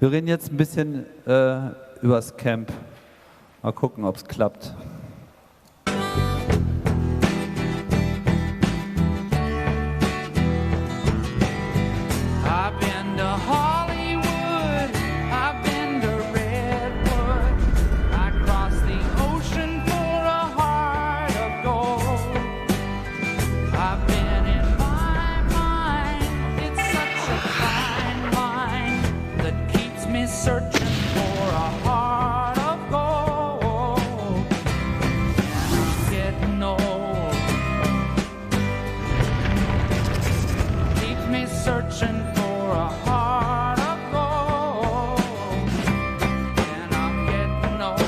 Wir reden jetzt ein bisschen übers Camp. Mal gucken, ob es klappt. Searching for a heart of gold. I'm getting old. Keeps me searching for a heart of gold. And I'm getting old.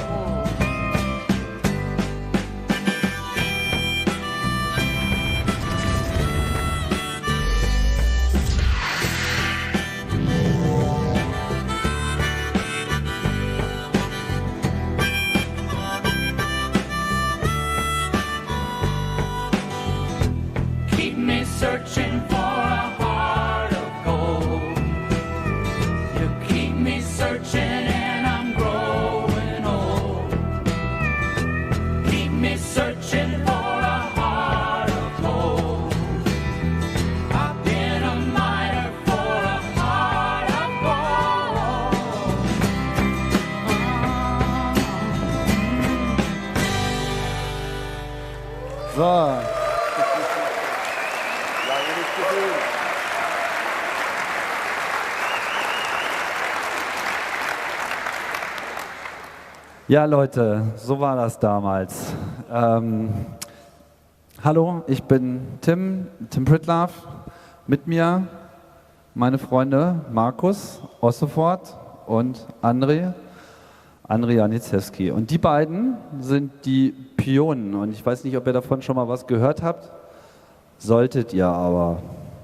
Keep me searching for a heart of gold. You keep me searching and I'm growing old. Keep me searching for a heart of gold. I've been a miner for a heart of gold. So. Ja, Leute, so war das damals. Hallo, ich bin Tim Pritlove. Mit mir meine Freunde Markus Ossefort und André Janiszewski. Und die beiden sind die Pionen. Und ich weiß nicht, ob ihr davon schon mal was gehört habt. Solltet ihr aber.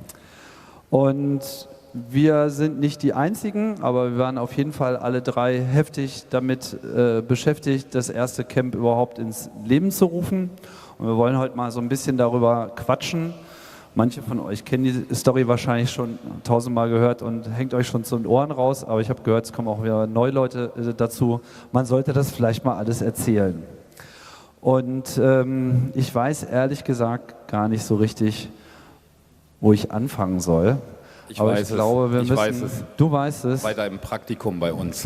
Und wir sind nicht die Einzigen, aber wir waren auf jeden Fall alle drei heftig damit beschäftigt, das erste Camp überhaupt ins Leben zu rufen. Und wir wollen heute mal so ein bisschen darüber quatschen. Manche von euch kennen die Story wahrscheinlich schon tausendmal gehört und hängt euch schon zu den Ohren raus. Aber ich habe gehört, es kommen auch wieder neue Leute dazu. Man sollte das vielleicht mal alles erzählen. Und ich weiß ehrlich gesagt gar nicht so richtig, wo ich anfangen soll. Ich weiß es. Du weißt es. Bei deinem Praktikum bei uns.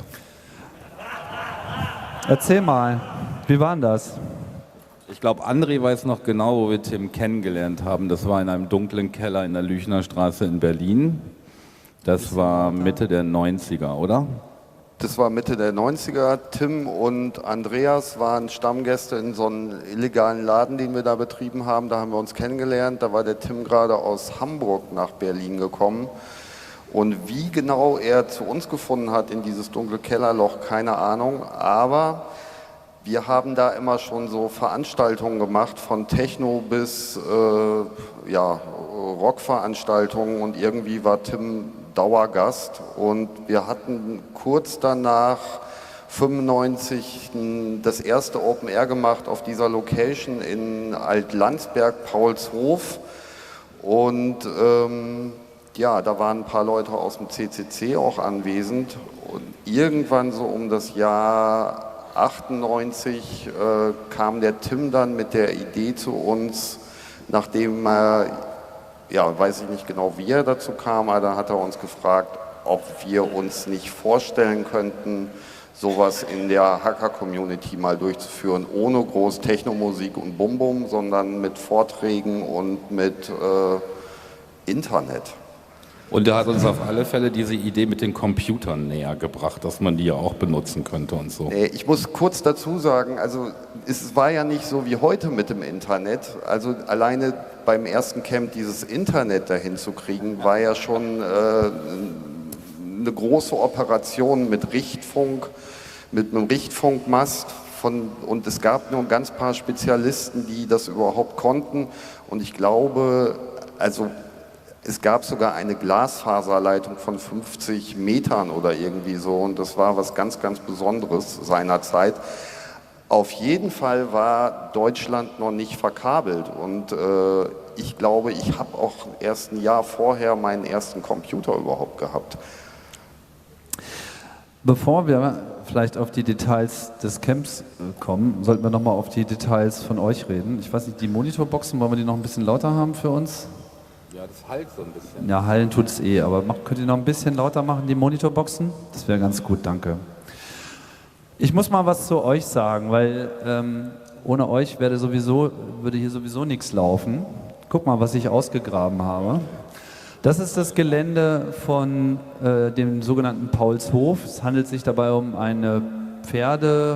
Erzähl mal, wie war denn das? Ich glaube, André weiß noch genau, wo wir Tim kennengelernt haben. Das war in einem dunklen Keller in der Lüchner Straße in Berlin. Das war Mitte der 90er, oder? Das war Mitte der 90er. Tim und Andreas waren Stammgäste in so einem illegalen Laden, den wir da betrieben haben. Da haben wir uns kennengelernt. Da war der Tim gerade aus Hamburg nach Berlin gekommen. Und wie genau er zu uns gefunden hat in dieses dunkle Kellerloch, keine Ahnung. Aber wir haben da immer schon so Veranstaltungen gemacht, von Techno bis Rockveranstaltungen. Und irgendwie war Tim Dauergast und wir hatten kurz danach 95 das erste Open Air gemacht auf dieser Location in Altlandsberg, Paulshof und da waren ein paar Leute aus dem CCC auch anwesend und irgendwann so um das Jahr 98 kam der Tim dann mit der Idee zu uns, nachdem er weiß ich nicht genau, wie er dazu kam, aber dann hat er uns gefragt, ob wir uns nicht vorstellen könnten, sowas in der Hacker-Community mal durchzuführen, ohne groß Technomusik und Bum-Bum, sondern mit Vorträgen und mit Internet. Und er hat uns auf alle Fälle diese Idee mit den Computern näher gebracht, dass man die ja auch benutzen könnte und so. Ich muss kurz dazu sagen, also es war ja nicht so wie heute mit dem Internet. Also alleine beim ersten Camp dieses Internet dahin zu kriegen, war ja schon eine große Operation mit Richtfunk, mit einem Richtfunkmast. Und es gab nur ein ganz paar Spezialisten, die das überhaupt konnten. Und ich glaube, also es gab sogar eine Glasfaserleitung von 50 Metern oder irgendwie so und das war was ganz, ganz Besonderes seinerzeit. Auf jeden Fall war Deutschland noch nicht verkabelt und ich glaube, ich habe auch erst ein Jahr vorher meinen ersten Computer überhaupt gehabt. Bevor wir vielleicht auf die Details des Camps kommen, sollten wir nochmal auf die Details von euch reden. Ich weiß nicht, die Monitorboxen, wollen wir die noch ein bisschen lauter haben für uns? Ja, das halt so ein bisschen. Ja, hallen tut es eh, aber könnt ihr noch ein bisschen lauter machen, die Monitorboxen? Das wäre ganz gut, danke. Ich muss mal was zu euch sagen, weil ohne euch würde hier sowieso nichts laufen. Guck mal, was ich ausgegraben habe. Das ist das Gelände von dem sogenannten Paulshof. Es handelt sich dabei um eine Pferde.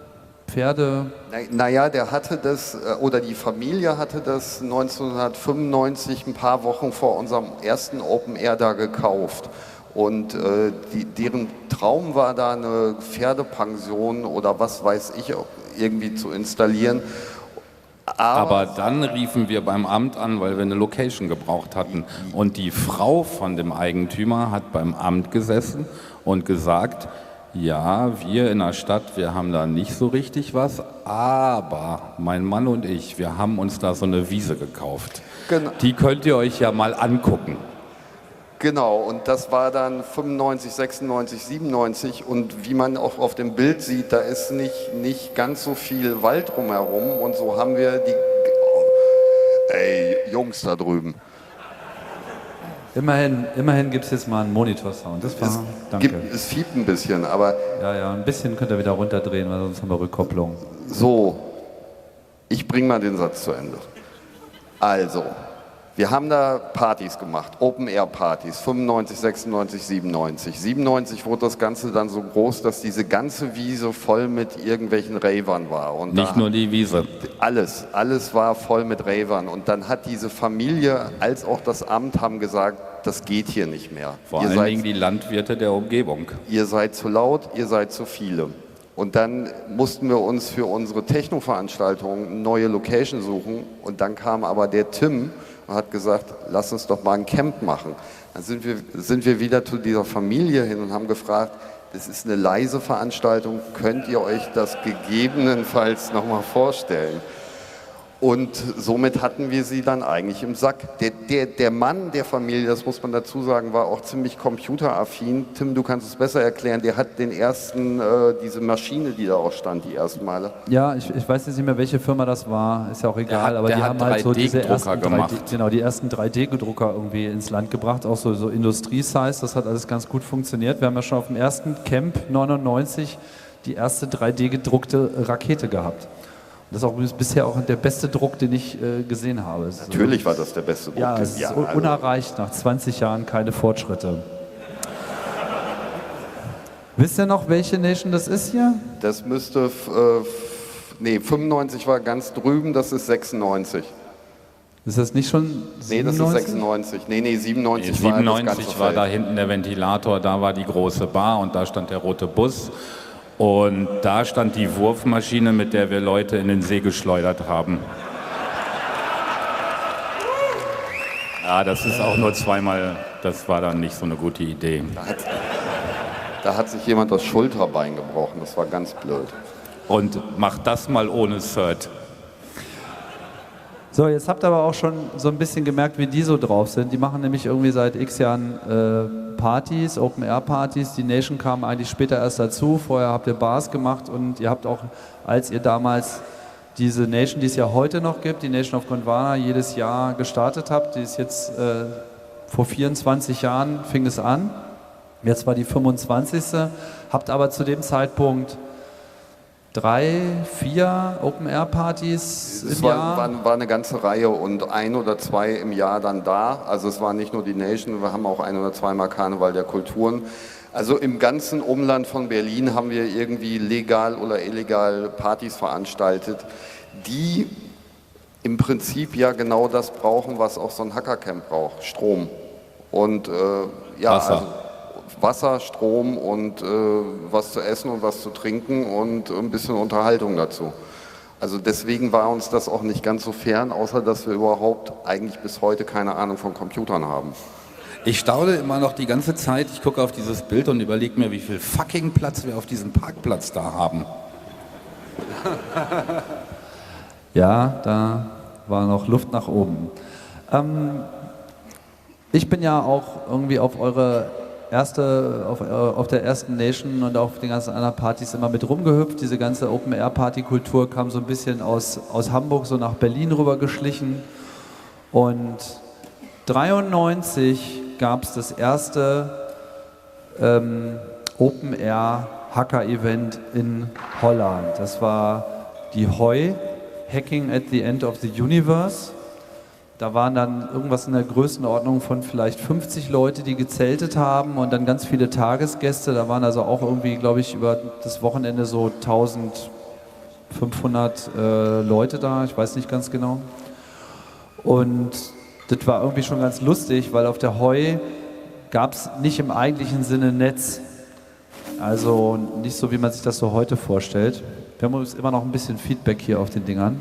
Naja, der hatte das, oder die Familie hatte das 1995, ein paar Wochen vor unserem ersten Open Air da gekauft. Und deren Traum war da eine Pferdepension oder was weiß ich irgendwie zu installieren. Aber dann riefen wir beim Amt an, weil wir eine Location gebraucht hatten. Und die Frau von dem Eigentümer hat beim Amt gesessen und gesagt, ja, wir in der Stadt, wir haben da nicht so richtig was, aber mein Mann und ich, wir haben uns da so eine Wiese gekauft. Genau. Die könnt ihr euch ja mal angucken. Genau, und das war dann 95, 96, 97 und wie man auch auf dem Bild sieht, da ist nicht ganz so viel Wald drumherum und so haben wir die... Ey, Jungs da drüben. Immerhin gibt es jetzt mal einen Monitorsound. Das war, danke. Es fiebt ein bisschen, aber... Ja, ein bisschen könnt ihr wieder runterdrehen, weil sonst haben wir Rückkopplung. So, ich bringe mal den Satz zu Ende. Also... Wir haben da Partys gemacht, Open-Air-Partys, 95, 96, 97. 97 wurde das Ganze dann so groß, dass diese ganze Wiese voll mit irgendwelchen Ravern war. Und Nicht nur die Wiese. Alles war voll mit Ravern. Und dann hat diese Familie als auch das Amt haben gesagt, das geht hier nicht mehr. Vor allen Dingen die Landwirte der Umgebung. Ihr seid zu laut, ihr seid zu viele. Und dann mussten wir uns für unsere Techno-Veranstaltung eine neue Location suchen. Und dann kam aber der Tim und hat gesagt, lass uns doch mal ein Camp machen. Dann sind wir wieder zu dieser Familie hin und haben gefragt, das ist eine leise Veranstaltung, könnt ihr euch das gegebenenfalls nochmal vorstellen? Und somit hatten wir sie dann eigentlich im Sack. Der Mann der Familie, das muss man dazu sagen, war auch ziemlich computeraffin. Tim, du kannst es besser erklären. Der hat den ersten, diese Maschine, die da auch stand, die ersten Male. Ja, ich weiß jetzt nicht mehr, welche Firma das war, ist ja auch egal. Aber die haben halt so diese ersten 3D, die ersten 3D-Gedrucker irgendwie ins Land gebracht, auch so Industrie-Size. Das hat alles ganz gut funktioniert. Wir haben ja schon auf dem ersten Camp 99 die erste 3D-gedruckte Rakete gehabt. Das ist auch bisher auch der beste Druck, den ich gesehen habe. Natürlich war das der beste Druck. Ja, es ist unerreicht, nach 20 Jahren keine Fortschritte. Wisst ihr noch, welche Nation das ist hier? Das müsste, 95 war ganz drüben, das ist 96. Ist das nicht schon 97? Nee, das ist 96. Nee, 97 war das ganze 97 war da hinten der Ventilator, da war die große Bar und da stand der rote Bus. Und da stand die Wurfmaschine, mit der wir Leute in den See geschleudert haben. Ja, das ist auch nur zweimal, das war dann nicht so eine gute Idee. Da hat sich jemand das Schulterbein gebrochen, das war ganz blöd. Und mach das mal ohne Cert. So, jetzt habt ihr aber auch schon so ein bisschen gemerkt, wie die so drauf sind. Die machen nämlich irgendwie seit x Jahren Partys, Open-Air-Partys. Die Nation kam eigentlich später erst dazu. Vorher habt ihr Bars gemacht und ihr habt auch, als ihr damals diese Nation, die es ja heute noch gibt, die Nation of Gondwana, jedes Jahr gestartet habt, die ist jetzt vor 24 Jahren fing es an. Jetzt war die 25. Habt aber zu dem Zeitpunkt 3, 4 Open-Air-Partys im Jahr? War eine ganze Reihe und 1 oder 2 im Jahr dann da. Also es war nicht nur die Nation, wir haben auch 1 oder 2 Mal Karneval der Kulturen. Also im ganzen Umland von Berlin haben wir irgendwie legal oder illegal Partys veranstaltet, die im Prinzip ja genau das brauchen, was auch so ein Hackercamp braucht, Strom. Und Wasser. Also Wasser, Strom und was zu essen und was zu trinken und ein bisschen Unterhaltung dazu. Also deswegen war uns das auch nicht ganz so fern, außer dass wir überhaupt eigentlich bis heute keine Ahnung von Computern haben. Ich staune immer noch die ganze Zeit, ich gucke auf dieses Bild und überlege mir, wie viel fucking Platz wir auf diesem Parkplatz da haben. Ja, da war noch Luft nach oben. Ich bin ja auch irgendwie auf eure auf der ersten Nation und auf den ganzen anderen Partys immer mit rumgehüpft. Diese ganze Open-Air-Party-Kultur kam so ein bisschen aus Hamburg so nach Berlin rüber geschlichen. Und 1993 gab es das erste Open-Air-Hacker-Event in Holland. Das war die HOI, Hacking at the End of the Universe. Da waren dann irgendwas in der Größenordnung von vielleicht 50 Leute, die gezeltet haben und dann ganz viele Tagesgäste. Da waren also auch irgendwie, glaube ich, über das Wochenende so 1500 Leute da, ich weiß nicht ganz genau. Und das war irgendwie schon ganz lustig, weil auf der HOI gab es nicht im eigentlichen Sinne Netz. Also nicht so, wie man sich das so heute vorstellt. Wir haben uns immer noch ein bisschen Feedback hier auf den Dingern.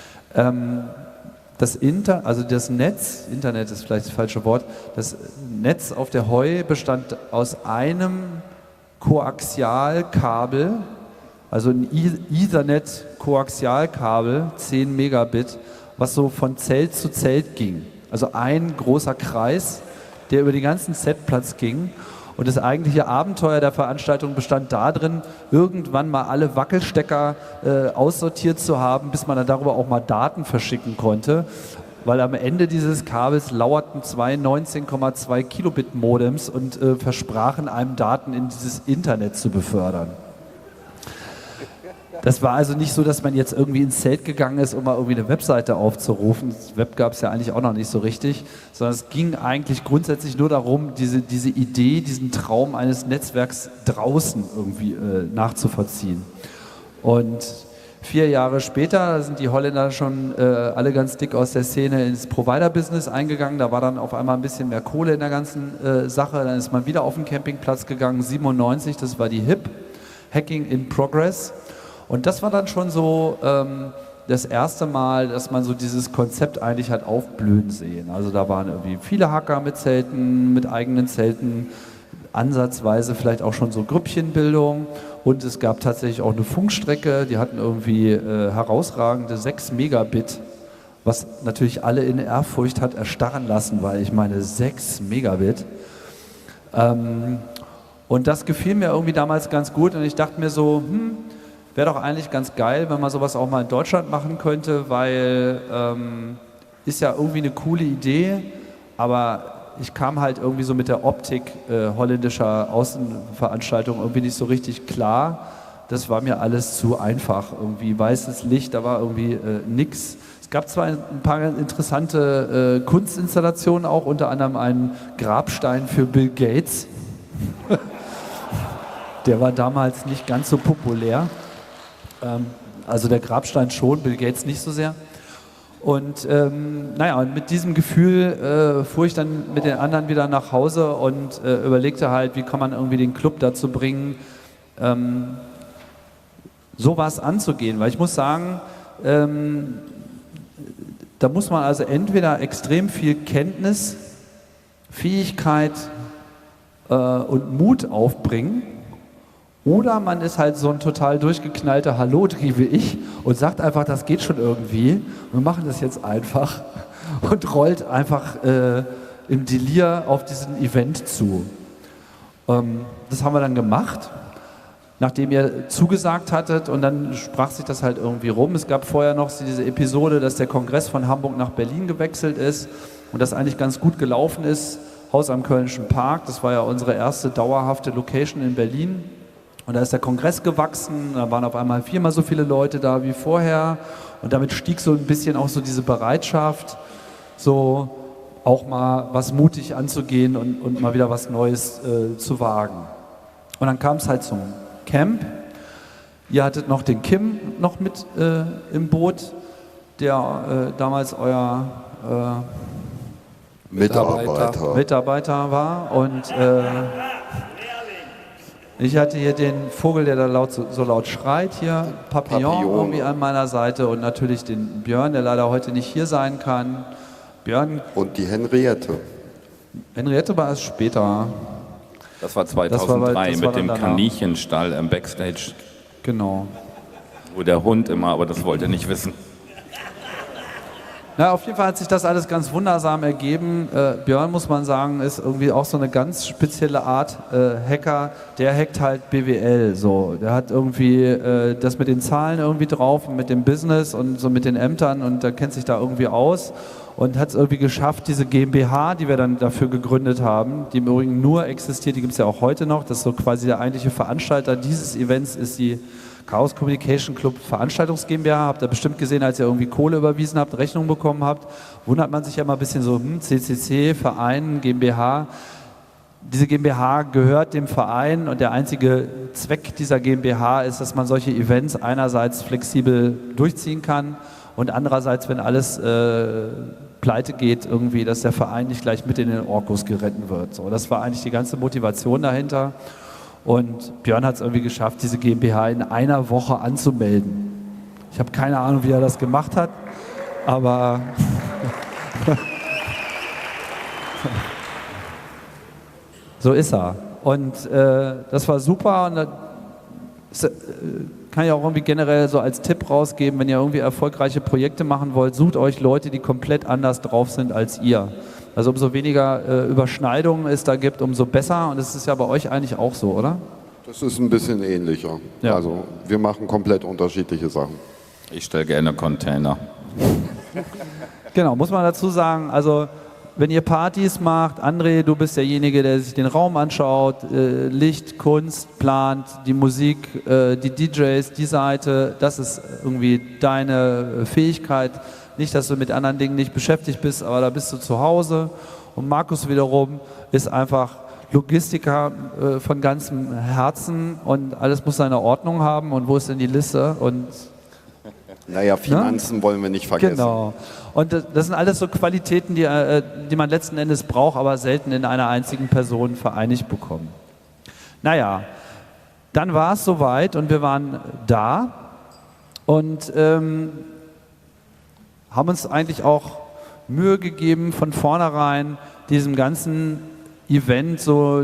Das Netz, Internet ist vielleicht das falsche Wort, das Netz auf der HOI bestand aus einem Koaxialkabel, also ein Ethernet-Koaxialkabel, 10 Megabit, was so von Zelt zu Zelt ging. Also ein großer Kreis, der über den ganzen Setplatz ging. Und das eigentliche Abenteuer der Veranstaltung bestand darin, irgendwann mal alle Wackelstecker aussortiert zu haben, bis man dann darüber auch mal Daten verschicken konnte. Weil am Ende dieses Kabels lauerten zwei 19,2 Kilobit Modems und versprachen einem Daten in dieses Internet zu befördern. Das war also nicht so, dass man jetzt irgendwie ins Zelt gegangen ist, um mal irgendwie eine Webseite aufzurufen. Das Web gab es ja eigentlich auch noch nicht so richtig, sondern es ging eigentlich grundsätzlich nur darum, diese Idee, diesen Traum eines Netzwerks draußen irgendwie nachzuvollziehen. Und 4 Jahre später sind die Holländer schon alle ganz dick aus der Szene ins Provider-Business eingegangen. Da war dann auf einmal ein bisschen mehr Kohle in der ganzen Sache. Dann ist man wieder auf den Campingplatz gegangen, 97, das war die HIP, Hacking in Progress. Und das war dann schon so das erste Mal, dass man so dieses Konzept eigentlich hat aufblühen sehen. Also da waren irgendwie viele Hacker mit Zelten, mit eigenen Zelten, ansatzweise vielleicht auch schon so Grüppchenbildung. Und es gab tatsächlich auch eine Funkstrecke, die hatten irgendwie herausragende 6 Megabit, was natürlich alle in Ehrfurcht hat erstarren lassen, weil ich meine 6 Megabit. Und das gefiel mir irgendwie damals ganz gut und ich dachte mir so, wäre doch eigentlich ganz geil, wenn man sowas auch mal in Deutschland machen könnte, weil ist ja irgendwie eine coole Idee, aber ich kam halt irgendwie so mit der Optik holländischer Außenveranstaltungen irgendwie nicht so richtig klar. Das war mir alles zu einfach. Irgendwie weißes Licht, da war irgendwie nix. Es gab zwar ein paar interessante Kunstinstallationen auch, unter anderem einen Grabstein für Bill Gates. Der war damals nicht ganz so populär. Also der Grabstein schon, Bill Gates nicht so sehr. Und und mit diesem Gefühl fuhr ich dann mit den anderen wieder nach Hause und überlegte halt, wie kann man irgendwie den Club dazu bringen, sowas anzugehen. Weil ich muss sagen, da muss man also entweder extrem viel Kenntnis, Fähigkeit und Mut aufbringen, oder man ist halt so ein total durchgeknallter Hallo-Dri wie ich und sagt einfach, das geht schon irgendwie. Wir machen das jetzt einfach und rollt einfach im Delir auf diesen Event zu. Das haben wir dann gemacht, nachdem ihr zugesagt hattet und dann sprach sich das halt irgendwie rum. Es gab vorher noch diese Episode, dass der Kongress von Hamburg nach Berlin gewechselt ist und das eigentlich ganz gut gelaufen ist. Haus am Kölnischen Park, das war ja unsere erste dauerhafte Location in Berlin. Und da ist der Kongress gewachsen, da waren auf einmal 4-mal so viele Leute da wie vorher und damit stieg so ein bisschen auch so diese Bereitschaft, so auch mal was mutig anzugehen und mal wieder was Neues zu wagen. Und dann kam es halt zum Camp. Ihr hattet noch den Kim noch mit im Boot, der damals euer Mitarbeiter war und ich hatte hier den Vogel, der da so laut schreit, hier, Papillon irgendwie an meiner Seite und natürlich den Björn, der leider heute nicht hier sein kann. Björn. Und die Henriette. Henriette war erst später. Das war 2003 mit dem Kaninchenstall im Backstage. Genau. Wo der Hund immer, aber das wollte er nicht wissen. Na, auf jeden Fall hat sich das alles ganz wundersam ergeben. Björn, muss man sagen, ist irgendwie auch so eine ganz spezielle Art Hacker. Der hackt halt BWL. So. Der hat irgendwie das mit den Zahlen irgendwie drauf, mit dem Business und so mit den Ämtern und der kennt sich da irgendwie aus und hat es irgendwie geschafft, diese GmbH, die wir dann dafür gegründet haben, die im Übrigen nur existiert, die gibt es ja auch heute noch, das ist so quasi der eigentliche Veranstalter dieses Events, ist die Chaos Communication Club Veranstaltungs GmbH, habt ihr bestimmt gesehen, als ihr irgendwie Kohle überwiesen habt, Rechnung bekommen habt, wundert man sich ja mal ein bisschen so, CCC, Verein, GmbH. Diese GmbH gehört dem Verein und der einzige Zweck dieser GmbH ist, dass man solche Events einerseits flexibel durchziehen kann und andererseits, wenn alles pleite geht, irgendwie, dass der Verein nicht gleich mit in den Orkus gerettet wird. So, das war eigentlich die ganze Motivation dahinter. Und Björn hat es irgendwie geschafft, diese GmbH in einer Woche anzumelden. Ich habe keine Ahnung, wie er das gemacht hat, aber so ist er. Und das war super. Und das kann ich auch irgendwie generell so als Tipp rausgeben, wenn ihr irgendwie erfolgreiche Projekte machen wollt, sucht euch Leute, die komplett anders drauf sind als ihr. Also umso weniger Überschneidungen es da gibt, umso besser. Und das ist ja bei euch eigentlich auch so, oder? Das ist ein bisschen ähnlicher. Ja. Also wir machen komplett unterschiedliche Sachen. Ich stelle gerne Container. Genau, muss man dazu sagen, also wenn ihr Partys macht, André, du bist derjenige, der sich den Raum anschaut, Licht, Kunst, plant, die Musik, die DJs, die Seite, das ist irgendwie deine Fähigkeit. Nicht, dass du mit anderen Dingen nicht beschäftigt bist, aber da bist du zu Hause. Und Markus wiederum ist einfach Logistiker von ganzem Herzen und alles muss seine Ordnung haben. Und wo ist denn die Liste? Und Naja, Finanzen wollen wir nicht vergessen. genau. Und das sind alles so Qualitäten, die man letzten Endes braucht, aber selten in einer einzigen Person vereinigt bekommen. Naja, dann war es soweit und wir waren da und haben uns eigentlich auch Mühe gegeben, von vornherein diesem ganzen Event so,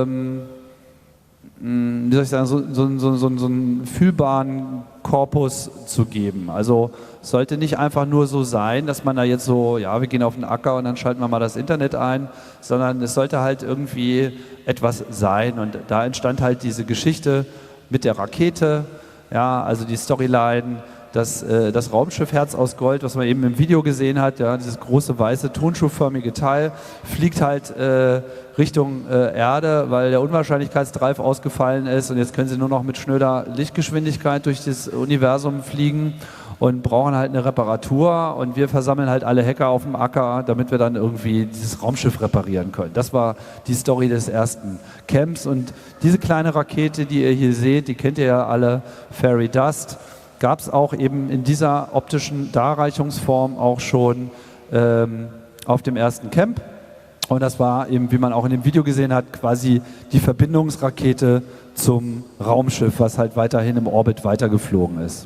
wie soll ich sagen, so einen fühlbaren Korpus zu geben. Also es sollte nicht einfach nur so sein, dass man da jetzt so, ja, wir gehen auf den Acker und dann schalten wir mal das Internet ein, sondern es sollte halt irgendwie etwas sein. Und da entstand halt diese Geschichte mit der Rakete, ja, also die Storyline, das Raumschiff Herz aus Gold, was man eben im Video gesehen hat, ja, dieses große weiße tonschuhförmige Teil, fliegt halt Richtung Erde, weil der Unwahrscheinlichkeitsdrive ausgefallen ist und jetzt können sie nur noch mit schnöder Lichtgeschwindigkeit durch das Universum fliegen und brauchen halt eine Reparatur und wir versammeln halt alle Hacker auf dem Acker, damit wir dann irgendwie dieses Raumschiff reparieren können. Das war die Story des ersten Camps und diese kleine Rakete, die ihr hier seht, die kennt ihr ja alle, Fairy Dust, gab es auch eben in dieser optischen Darreichungsform auch schon auf dem ersten Camp. Und das war eben, wie man auch in dem Video gesehen hat, quasi die Verbindungsrakete zum Raumschiff, was halt weiterhin im Orbit weitergeflogen ist.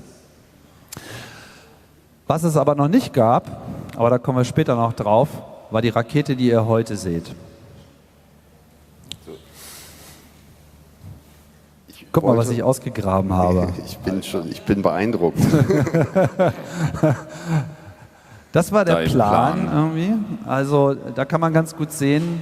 Was es aber noch nicht gab, aber da kommen wir später noch drauf, war die Rakete, die ihr heute seht. Guck mal, was ich ausgegraben habe. Ich bin beeindruckt. Das war der Dein Plan Plan. irgendwie. Also da kann man ganz gut sehen,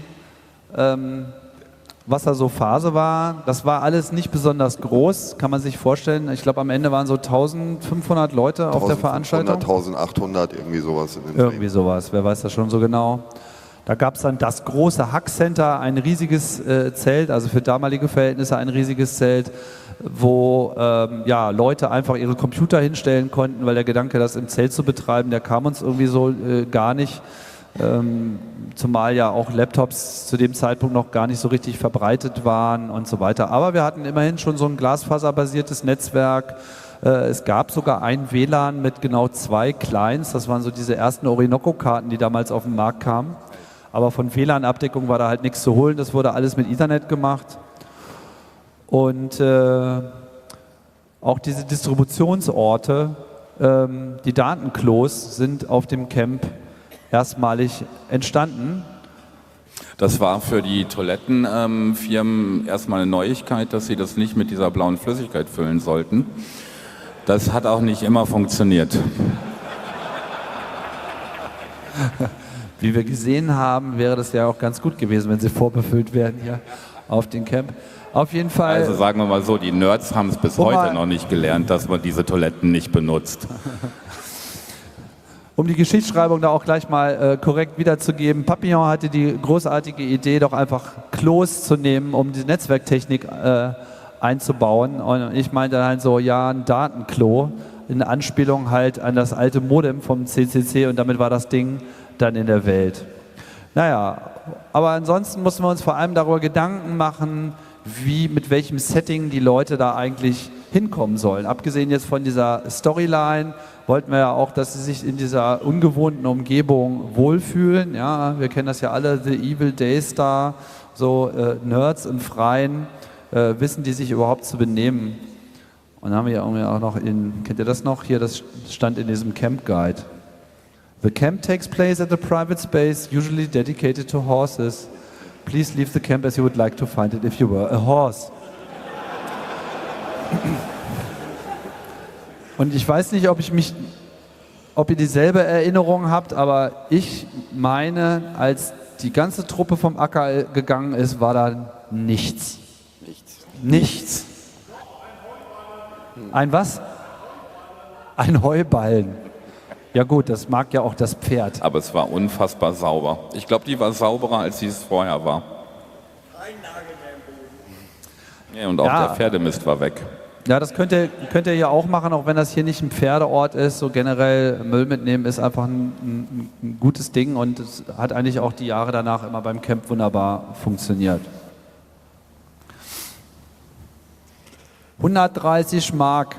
was da so Phase war. Das war alles nicht besonders groß, kann man sich vorstellen. Ich glaube, am Ende waren so 1500 Leute auf der Veranstaltung. 1800, irgendwie sowas. In dem Irgendwie sowas, wer weiß das schon so genau. Da gab es dann das große Hackcenter, ein riesiges Zelt, also für damalige Verhältnisse ein riesiges Zelt, wo ja, Leute einfach ihre Computer hinstellen konnten, weil der Gedanke, das im Zelt zu betreiben, der kam uns irgendwie so gar nicht. Zumal ja auch Laptops zu dem Zeitpunkt noch gar nicht so richtig verbreitet waren und so weiter. Aber wir hatten immerhin schon so ein glasfaserbasiertes Netzwerk. Es gab sogar ein WLAN mit genau 2 Clients. Das waren so diese ersten Orinoco-Karten, die damals auf den Markt kamen. Aber von WLAN-Abdeckung war da halt nichts zu holen. Das wurde alles mit Ethernet gemacht. Und auch diese Distributionsorte, die Datenklos, sind auf dem Camp erstmalig entstanden. Das war für die Toilettenfirmen erstmal eine Neuigkeit, dass sie das nicht mit dieser blauen Flüssigkeit füllen sollten. Das hat auch nicht immer funktioniert. Wie wir gesehen haben, wäre das ja auch ganz gut gewesen, wenn sie vorbefüllt werden hier auf den Camp. Auf jeden Fall. Also sagen wir mal so, die Nerds haben es bis Um heute mal- noch nicht gelernt, dass man diese Toiletten nicht benutzt. Um die Geschichtsschreibung da auch gleich mal korrekt wiederzugeben, Papillon hatte die großartige Idee, doch einfach Klos zu nehmen, um die Netzwerktechnik einzubauen. Und ich meinte dann halt so, ja, ein Datenklo, in Anspielung halt an das alte Modem vom CCC, und damit war das Ding dann in der Welt. Naja, aber ansonsten mussten wir uns vor allem darüber Gedanken machen, mit welchem Setting die Leute da eigentlich hinkommen sollen. Abgesehen jetzt von dieser Storyline wollten wir ja auch, dass sie sich in dieser ungewohnten Umgebung wohlfühlen. Ja, wir kennen das ja alle, The Evil Daystar, so Nerds im Freien, wissen die sich überhaupt zu benehmen. Und dann haben wir ja irgendwie auch noch kennt ihr das noch? Hier, das stand in diesem Camp Guide. The camp takes place at a private space, usually dedicated to horses. Please leave the camp as you would like to find it if you were a horse. Und ich weiß nicht, ob ihr dieselbe Erinnerung habt, aber ich meine, als die ganze Truppe vom Acker gegangen ist, war da nichts. Nichts. Ein was? Ein Heuballen. Ja gut, das mag ja auch das Pferd. Aber es war unfassbar sauber. Ich glaube, die war sauberer, als sie es vorher war. Ja, und auch Ja. der Pferdemist war weg. Ja, das könnt ihr ja auch machen, auch wenn das hier nicht ein Pferdeort ist. So generell Müll mitnehmen ist einfach ein gutes Ding, und es hat eigentlich auch die Jahre danach immer beim Camp wunderbar funktioniert. 130 Mark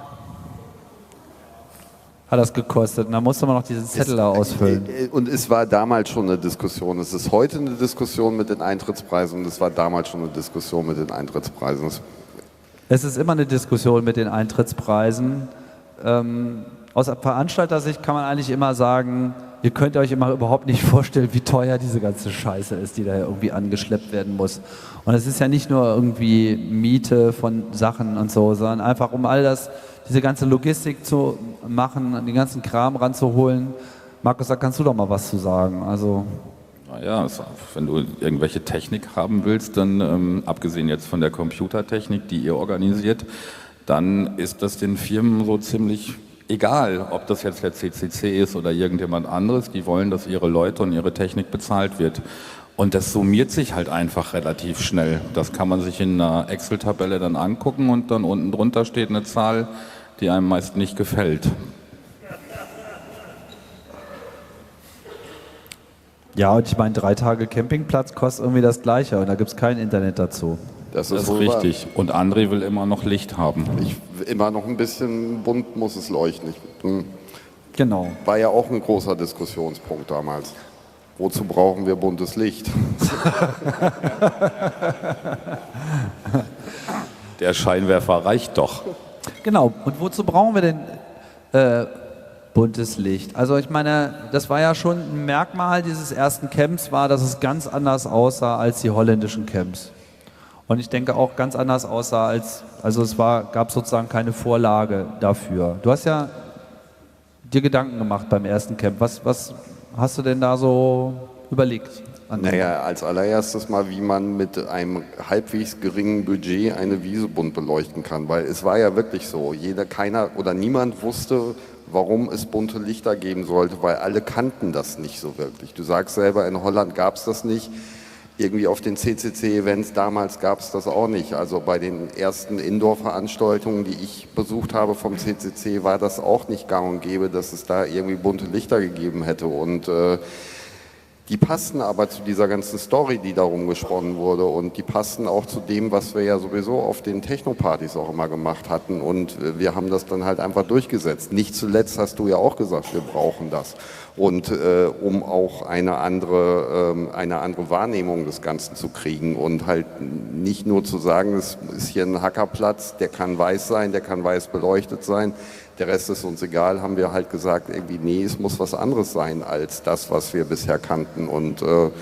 hat das gekostet, und da musste man noch diesen Zettel da ausfüllen. Und es war damals schon eine Diskussion. Es ist heute eine Diskussion mit den Eintrittspreisen, und es war damals schon eine Diskussion mit den Eintrittspreisen. Es ist immer eine Diskussion mit den Eintrittspreisen. Aus Veranstalter-Sicht kann man eigentlich immer sagen, ihr könnt euch immer überhaupt nicht vorstellen, wie teuer diese ganze Scheiße ist, die da irgendwie angeschleppt werden muss. Und es ist ja nicht nur irgendwie Miete von Sachen und so, sondern einfach um diese ganze Logistik zu machen, den ganzen Kram ranzuholen. Markus, da kannst du doch mal was zu sagen. Also Naja, wenn du irgendwelche Technik haben willst, dann abgesehen jetzt von der Computertechnik, die ihr organisiert, dann ist das den Firmen so ziemlich egal, ob das jetzt der CCC ist oder irgendjemand anderes. Die wollen, dass ihre Leute und ihre Technik bezahlt wird. Und das summiert sich halt einfach relativ schnell. Das kann man sich in einer Excel-Tabelle dann angucken, und dann unten drunter steht eine Zahl, die einem meist nicht gefällt. ja, und ich meine, 3 Tage Campingplatz kostet irgendwie das Gleiche, und da gibt es kein Internet dazu. Das ist richtig. Und André will immer noch Licht haben. Immer noch ein bisschen bunt muss es leuchten. Genau. War ja auch ein großer Diskussionspunkt damals. Wozu brauchen wir buntes Licht? Der Scheinwerfer reicht doch. Genau, und wozu brauchen wir denn buntes Licht? Also ich meine, das war ja schon ein Merkmal dieses ersten Camps, war, dass es ganz anders aussah als die holländischen Camps. Und ich denke auch ganz anders aussah gab sozusagen keine Vorlage dafür. Du hast ja dir Gedanken gemacht beim ersten Camp. Was hast du denn da so überlegt? Naja, als allererstes mal, wie man mit einem halbwegs geringen Budget eine Wiese bunt beleuchten kann, weil es war ja wirklich so, keiner oder niemand wusste, warum es bunte Lichter geben sollte, weil alle kannten das nicht so wirklich. Du sagst selber, in Holland gab es das nicht, irgendwie auf den CCC-Events damals gab es das auch nicht. Also bei den ersten Indoor-Veranstaltungen, die ich besucht habe vom CCC, war das auch nicht gang und gäbe, dass es da irgendwie bunte Lichter gegeben hätte. Und die passten aber zu dieser ganzen Story, die darum gesponnen wurde, und die passten auch zu dem, was wir ja sowieso auf den Techno-Partys auch immer gemacht hatten, und wir haben das dann halt einfach durchgesetzt. Nicht zuletzt hast du ja auch gesagt, wir brauchen das, und um auch eine andere Wahrnehmung des Ganzen zu kriegen und halt nicht nur zu sagen, es ist hier ein Hackerplatz, der kann weiß sein, der kann weiß beleuchtet sein, der Rest ist uns egal, haben wir halt gesagt, irgendwie, nee, es muss was anderes sein als das, was wir bisher kannten, und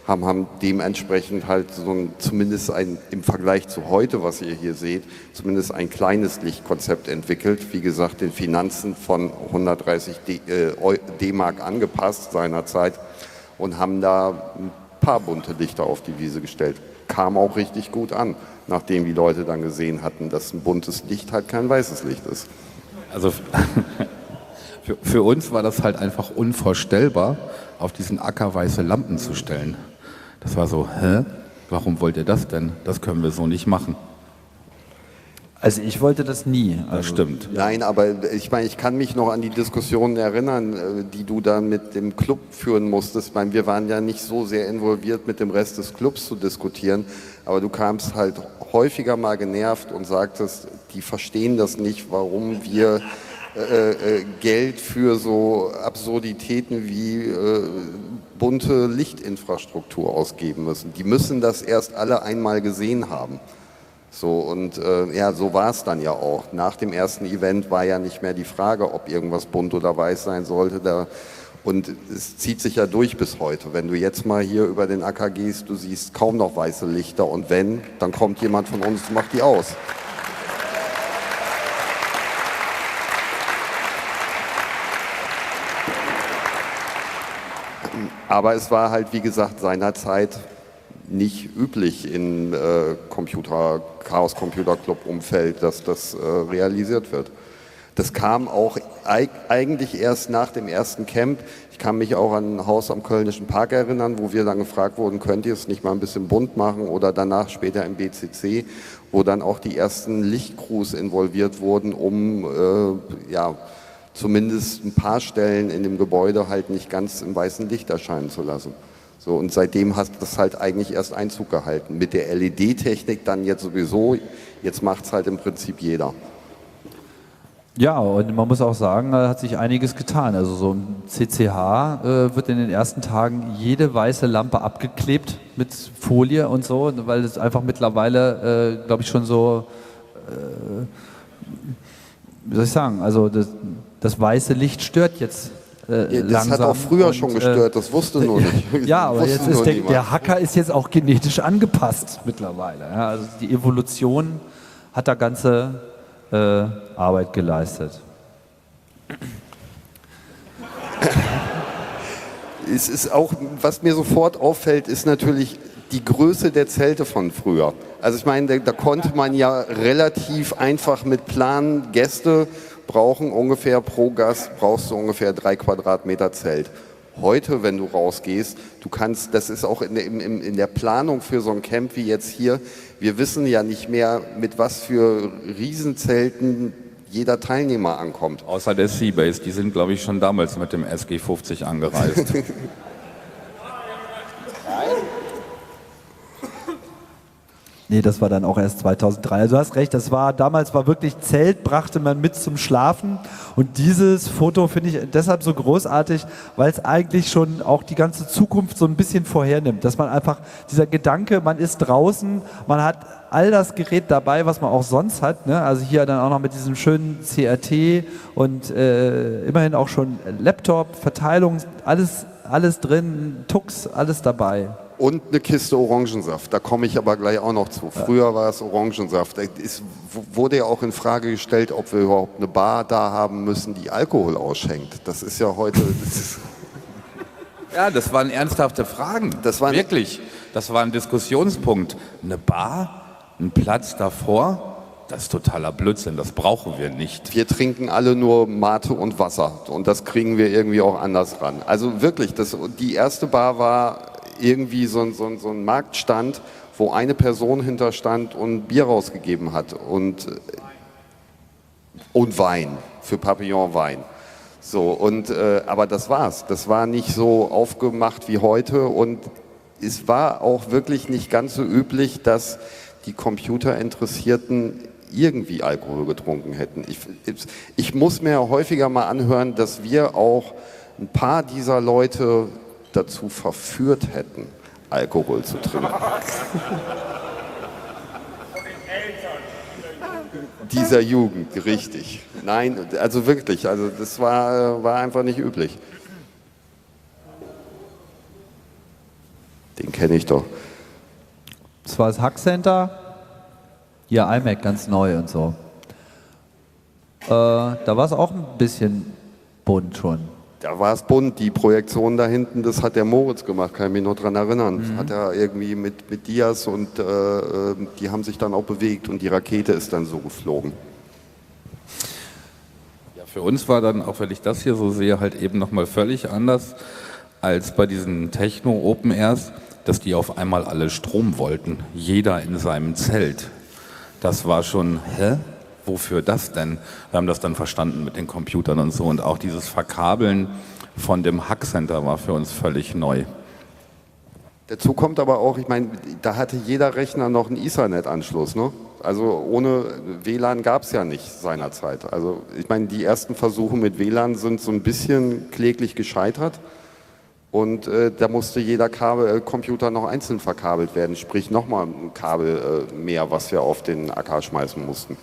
haben dementsprechend halt zumindest im Vergleich zu heute, was ihr hier seht, zumindest ein kleines Lichtkonzept entwickelt. Wie gesagt, den Finanzen von 130 D-Mark angepasst seinerzeit und haben da ein paar bunte Lichter auf die Wiese gestellt. Kam auch richtig gut an, nachdem die Leute dann gesehen hatten, dass ein buntes Licht halt kein weißes Licht ist. Also für uns war das halt einfach unvorstellbar, auf diesen Acker weiße Lampen zu stellen. Das war so, warum wollt ihr das denn? Das können wir so nicht machen. Also ich wollte das nie. Also, Das stimmt. Nein, aber ich meine, ich kann mich noch an die Diskussionen erinnern, die du dann mit dem Club führen musstest. Ich meine, wir waren ja nicht so sehr involviert, mit dem Rest des Clubs zu diskutieren, aber du kamst halt häufiger mal genervt und sagtest, die verstehen das nicht, warum wir Geld für so Absurditäten wie bunte Lichtinfrastruktur ausgeben müssen. Die müssen das erst alle einmal gesehen haben. So, und ja, so war es dann ja auch. Nach dem ersten Event war ja nicht mehr die Frage, ob irgendwas bunt oder weiß sein sollte. Und es zieht sich ja durch bis heute. Wenn du jetzt mal hier über den Acker gehst, du siehst kaum noch weiße Lichter. Und wenn, dann kommt jemand von uns und macht die aus. Aber es war halt, wie gesagt, seinerzeit nicht üblich im Chaos Computer Club Umfeld, dass das realisiert wird. Das kam auch eigentlich erst nach dem ersten Camp. Ich kann mich auch an ein Haus am Kölnischen Park erinnern, wo wir dann gefragt wurden, könnt ihr es nicht mal ein bisschen bunt machen, oder danach später im BCC, wo dann auch die ersten Lichtcrews involviert wurden, um zumindest ein paar Stellen in dem Gebäude halt nicht ganz im weißen Licht erscheinen zu lassen. So, und seitdem hat das halt eigentlich erst Einzug gehalten. Mit der LED-Technik dann jetzt sowieso, jetzt macht es halt im Prinzip jeder. Ja, und man muss auch sagen, da hat sich einiges getan. Also so im CCH wird in den ersten Tagen jede weiße Lampe abgeklebt mit Folie und so, weil es einfach mittlerweile, glaube ich, schon so, wie soll ich sagen, also das weiße Licht stört jetzt Das langsam. hat auch früher schon gestört, das wusste nur nicht. Ja, aber jetzt Wusste ist nur niemand. der Hacker ist jetzt auch genetisch angepasst mittlerweile. Ja, also die Evolution hat da ganze Arbeit geleistet. Es ist auch, was mir sofort auffällt, ist natürlich die Größe der Zelte von früher. Also ich meine, da konnte man ja relativ einfach mit planen, Gäste brauchen ungefähr pro Gast, brauchst du ungefähr 3 Quadratmeter Zelt. Heute, wenn du rausgehst, du kannst, das ist auch in der Planung für so ein Camp wie jetzt hier, wir wissen ja nicht mehr, mit was für Riesenzelten jeder Teilnehmer ankommt. Außer der Seabase, die sind, glaube ich, schon damals mit dem SG-50 angereist. Nee, das war dann auch erst 2003. Also du hast recht, damals war wirklich Zelt, brachte man mit zum Schlafen. Und dieses Foto finde ich deshalb so großartig, weil es eigentlich schon auch die ganze Zukunft so ein bisschen vorhernimmt. Dass man einfach, dieser Gedanke, man ist draußen, man hat all das Gerät dabei, was man auch sonst hat. Ne? Also hier dann auch noch mit diesem schönen CRT und immerhin auch schon Laptop, Verteilung, alles drin, Tux, alles dabei. Und eine Kiste Orangensaft, da komme ich aber gleich auch noch zu. Früher war es Orangensaft. Es wurde ja auch in Frage gestellt, ob wir überhaupt eine Bar da haben müssen, die Alkohol ausschenkt. Das ist ja heute... Ja, das waren ernsthafte Fragen. Wirklich. Das war ein Diskussionspunkt. Eine Bar, ein Platz davor, das ist totaler Blödsinn, das brauchen wir nicht. Wir trinken alle nur Mate und Wasser und das kriegen wir irgendwie auch anders ran. Also wirklich, die erste Bar war irgendwie so ein Marktstand, wo eine Person hinterstand und Bier rausgegeben hat und Wein, für Papillon Wein. So, aber das war's. Das war nicht so aufgemacht wie heute und es war auch wirklich nicht ganz so üblich, dass die Computerinteressierten irgendwie Alkohol getrunken hätten. Ich muss mir häufiger mal anhören, dass wir auch ein paar dieser Leute dazu verführt hätten, Alkohol zu trinken. Dieser Jugend, richtig. Nein, also wirklich, also das war einfach nicht üblich. Den kenne ich doch. Das war das Hack Center. Hier iMac ganz neu und so. Da war es auch ein bisschen bunt schon. Da war es bunt, die Projektion da hinten, das hat der Moritz gemacht, kann ich mich noch dran erinnern. Das hat er irgendwie mit Dias und die haben sich dann auch bewegt und die Rakete ist dann so geflogen. Ja, für uns war dann, auch wenn ich das hier so sehe, halt eben nochmal völlig anders als bei diesen Techno-Open Airs, dass die auf einmal alle Strom wollten. Jeder in seinem Zelt. Das war schon, wofür das denn? Wir haben das dann verstanden mit den Computern und so. Und auch dieses Verkabeln von dem Hack Center war für uns völlig neu. Dazu kommt aber auch, ich meine, da hatte jeder Rechner noch einen Ethernet-Anschluss, ne? Also ohne WLAN gab es ja nicht seinerzeit. Also ich meine, die ersten Versuche mit WLAN sind so ein bisschen kläglich gescheitert. Und da musste jeder Computer noch einzeln verkabelt werden, sprich nochmal ein Kabel mehr, was wir auf den Acker schmeißen mussten.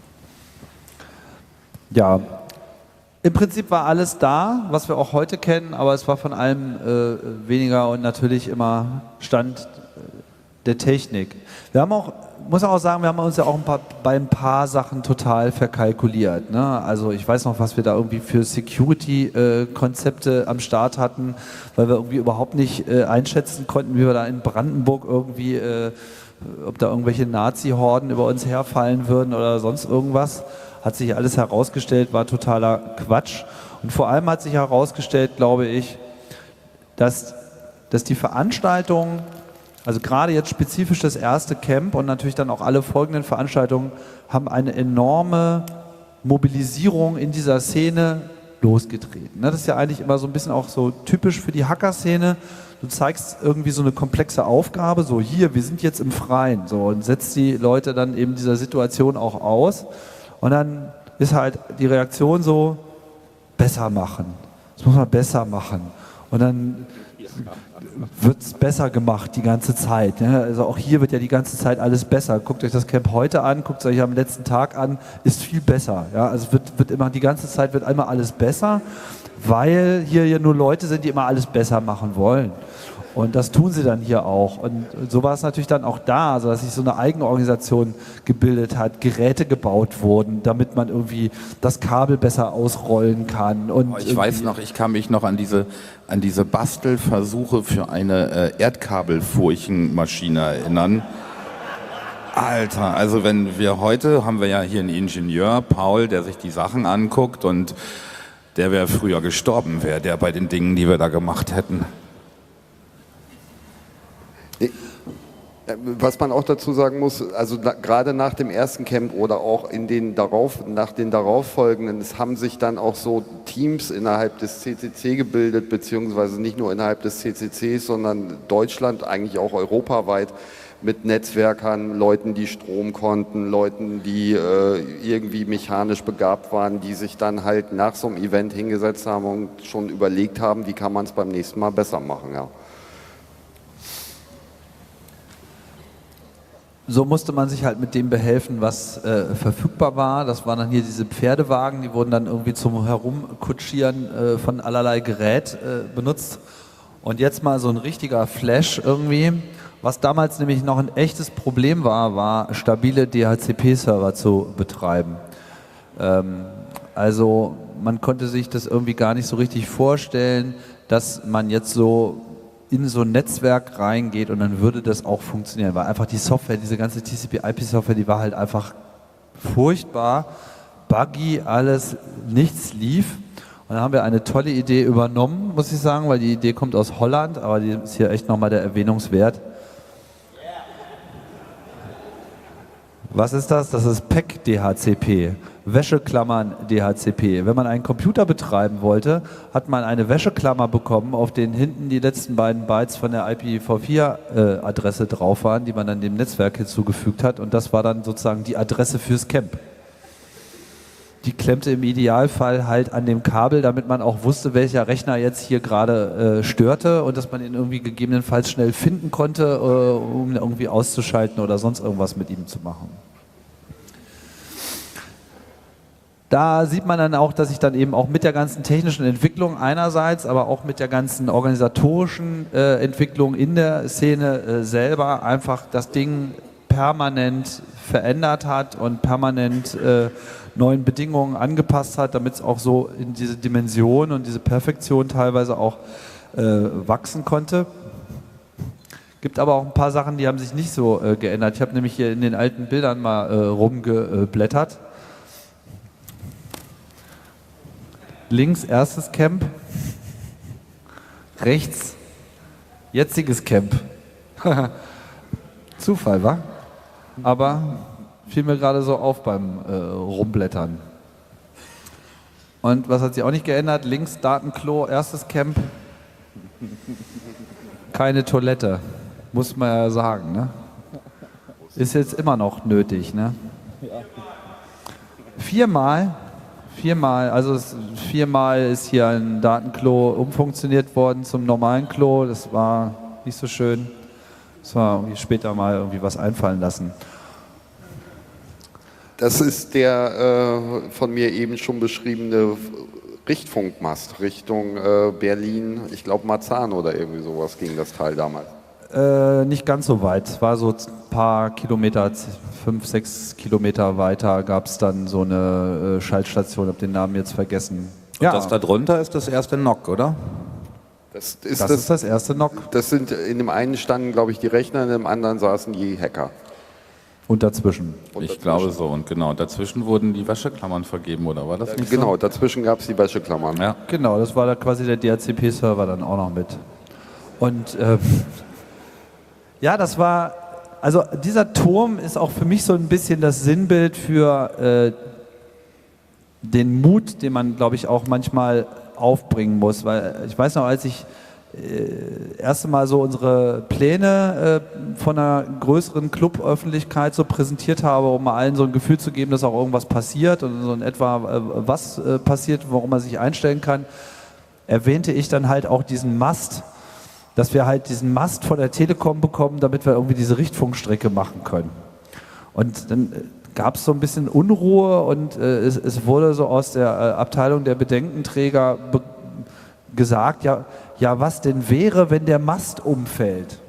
Ja, im Prinzip war alles da, was wir auch heute kennen, aber es war von allem weniger und natürlich immer Stand der Technik. Wir haben auch, muss auch sagen, wir haben uns ja auch bei ein paar Sachen total verkalkuliert. Ne? Also ich weiß noch, was wir da irgendwie für Security-Konzepte am Start hatten, weil wir irgendwie überhaupt nicht einschätzen konnten, wie wir da in Brandenburg irgendwie, ob da irgendwelche Nazi-Horden über uns herfallen würden oder sonst irgendwas. Hat sich alles herausgestellt, war totaler Quatsch. Und vor allem hat sich herausgestellt, glaube ich, dass die Veranstaltungen, also gerade jetzt spezifisch das erste Camp und natürlich dann auch alle folgenden Veranstaltungen, haben eine enorme Mobilisierung in dieser Szene losgetreten. Das ist ja eigentlich immer so ein bisschen auch so typisch für die Hacker-Szene. Du zeigst irgendwie so eine komplexe Aufgabe, so hier, wir sind jetzt im Freien, so, und setzt die Leute dann eben dieser Situation auch aus. Und dann ist halt die Reaktion so, besser machen. Das muss man besser machen. Und dann wird es besser gemacht die ganze Zeit. Ne? Also auch hier wird ja die ganze Zeit alles besser. Guckt euch das Camp heute an, guckt es euch am letzten Tag an, ist viel besser. Ja? Also wird immer, die ganze Zeit wird einmal alles besser, weil hier ja nur Leute sind, die immer alles besser machen wollen. Und das tun sie dann hier auch. Und so war es natürlich dann auch da, also dass sich so eine Eigenorganisation gebildet hat, Geräte gebaut wurden, damit man irgendwie das Kabel besser ausrollen kann. Und ich weiß noch, ich kann mich noch an diese Bastelversuche für eine Erdkabelfurchenmaschine erinnern. Alter, also wenn wir heute, haben wir ja hier einen Ingenieur, Paul, der sich die Sachen anguckt und der wäre früher gestorben, wäre der bei den Dingen, die wir da gemacht hätten. Was man auch dazu sagen muss, also gerade nach dem ersten Camp oder auch nach den darauffolgenden, es haben sich dann auch so Teams innerhalb des CCC gebildet, beziehungsweise nicht nur innerhalb des CCC, sondern Deutschland, eigentlich auch europaweit, mit Netzwerkern, Leuten, die Strom konnten, Leuten, die irgendwie mechanisch begabt waren, die sich dann halt nach so einem Event hingesetzt haben und schon überlegt haben, wie kann man es beim nächsten Mal besser machen. Ja. So musste man sich halt mit dem behelfen, was verfügbar war. Das waren dann hier diese Pferdewagen, die wurden dann irgendwie zum Herumkutschieren von allerlei Gerät benutzt. Und jetzt mal so ein richtiger Flash irgendwie. Was damals nämlich noch ein echtes Problem war stabile DHCP-Server zu betreiben. Also man konnte sich das irgendwie gar nicht so richtig vorstellen, dass man jetzt so in so ein Netzwerk reingeht und dann würde das auch funktionieren, weil einfach die Software, diese ganze TCP/IP-Software, die war halt einfach furchtbar, buggy, alles, nichts lief. Und dann haben wir eine tolle Idee übernommen, muss ich sagen, weil die Idee kommt aus Holland, aber die ist hier echt nochmal der Erwähnungswert. Was ist das? Das ist PEC-DHCP, Wäscheklammern DHCP. Wenn man einen Computer betreiben wollte, hat man eine Wäscheklammer bekommen, auf denen hinten die letzten beiden Bytes von der IPv4-Adresse drauf waren, die man dann dem Netzwerk hinzugefügt hat. Und das war dann sozusagen die Adresse fürs Camp. Die klemmte im Idealfall halt an dem Kabel, damit man auch wusste, welcher Rechner jetzt hier gerade störte und dass man ihn irgendwie gegebenenfalls schnell finden konnte, um ihn irgendwie auszuschalten oder sonst irgendwas mit ihm zu machen. Da sieht man dann auch, dass ich dann eben auch mit der ganzen technischen Entwicklung einerseits, aber auch mit der ganzen organisatorischen Entwicklung in der Szene selber einfach das Ding permanent verändert hat und permanent neuen Bedingungen angepasst hat, damit es auch so in diese Dimension und diese Perfektion teilweise auch wachsen konnte. Gibt aber auch ein paar Sachen, die haben sich nicht so geändert. Ich habe nämlich hier in den alten Bildern mal rumgeblättert. Links erstes Camp, rechts jetziges Camp. Zufall, wa? Aber fiel mir gerade so auf beim Rumblättern. Und was hat sich auch nicht geändert? Links Datenklo, erstes Camp. Keine Toilette, muss man ja sagen. Ne? Ist jetzt immer noch nötig. Ne? Viermal ist hier ein Datenklo umfunktioniert worden zum normalen Klo. Das war nicht so schön. Das war irgendwie später mal irgendwie was einfallen lassen. Das ist der von mir eben schon beschriebene Richtfunkmast Richtung Berlin, ich glaube Marzahn oder irgendwie sowas ging das Teil damals. Nicht ganz so weit. Es war so ein paar Kilometer, 5, 6 Kilometer weiter gab es dann so eine Schaltstation, habe den Namen jetzt vergessen. Und das da drunter ist das erste NOC, oder? Das ist das erste NOC. Das sind, in dem einen standen, glaube ich, die Rechner, in dem anderen saßen die Hacker. Und dazwischen. Ich glaube so. Und genau, dazwischen wurden die Wäscheklammern vergeben, oder war das nicht Genau, so? dazwischen gab es die Wäscheklammern. Ja. Genau, das war da quasi der DHCP-Server dann auch noch mit. Und ja, das war, also dieser Turm ist auch für mich so ein bisschen das Sinnbild für den Mut, den man, glaube ich, auch manchmal aufbringen muss. Weil ich weiß noch, als ich erste Mal so unsere Pläne von einer größeren Cluböffentlichkeit so präsentiert habe, um mal allen so ein Gefühl zu geben, dass auch irgendwas passiert und so in etwa was passiert, worum man sich einstellen kann, erwähnte ich dann halt auch diesen Mast, dass wir halt diesen Mast von der Telekom bekommen, damit wir irgendwie diese Richtfunkstrecke machen können. Und dann gab es so ein bisschen Unruhe und es wurde so aus der Abteilung der Bedenkenträger gesagt, ja, was denn wäre, wenn der Mast umfällt?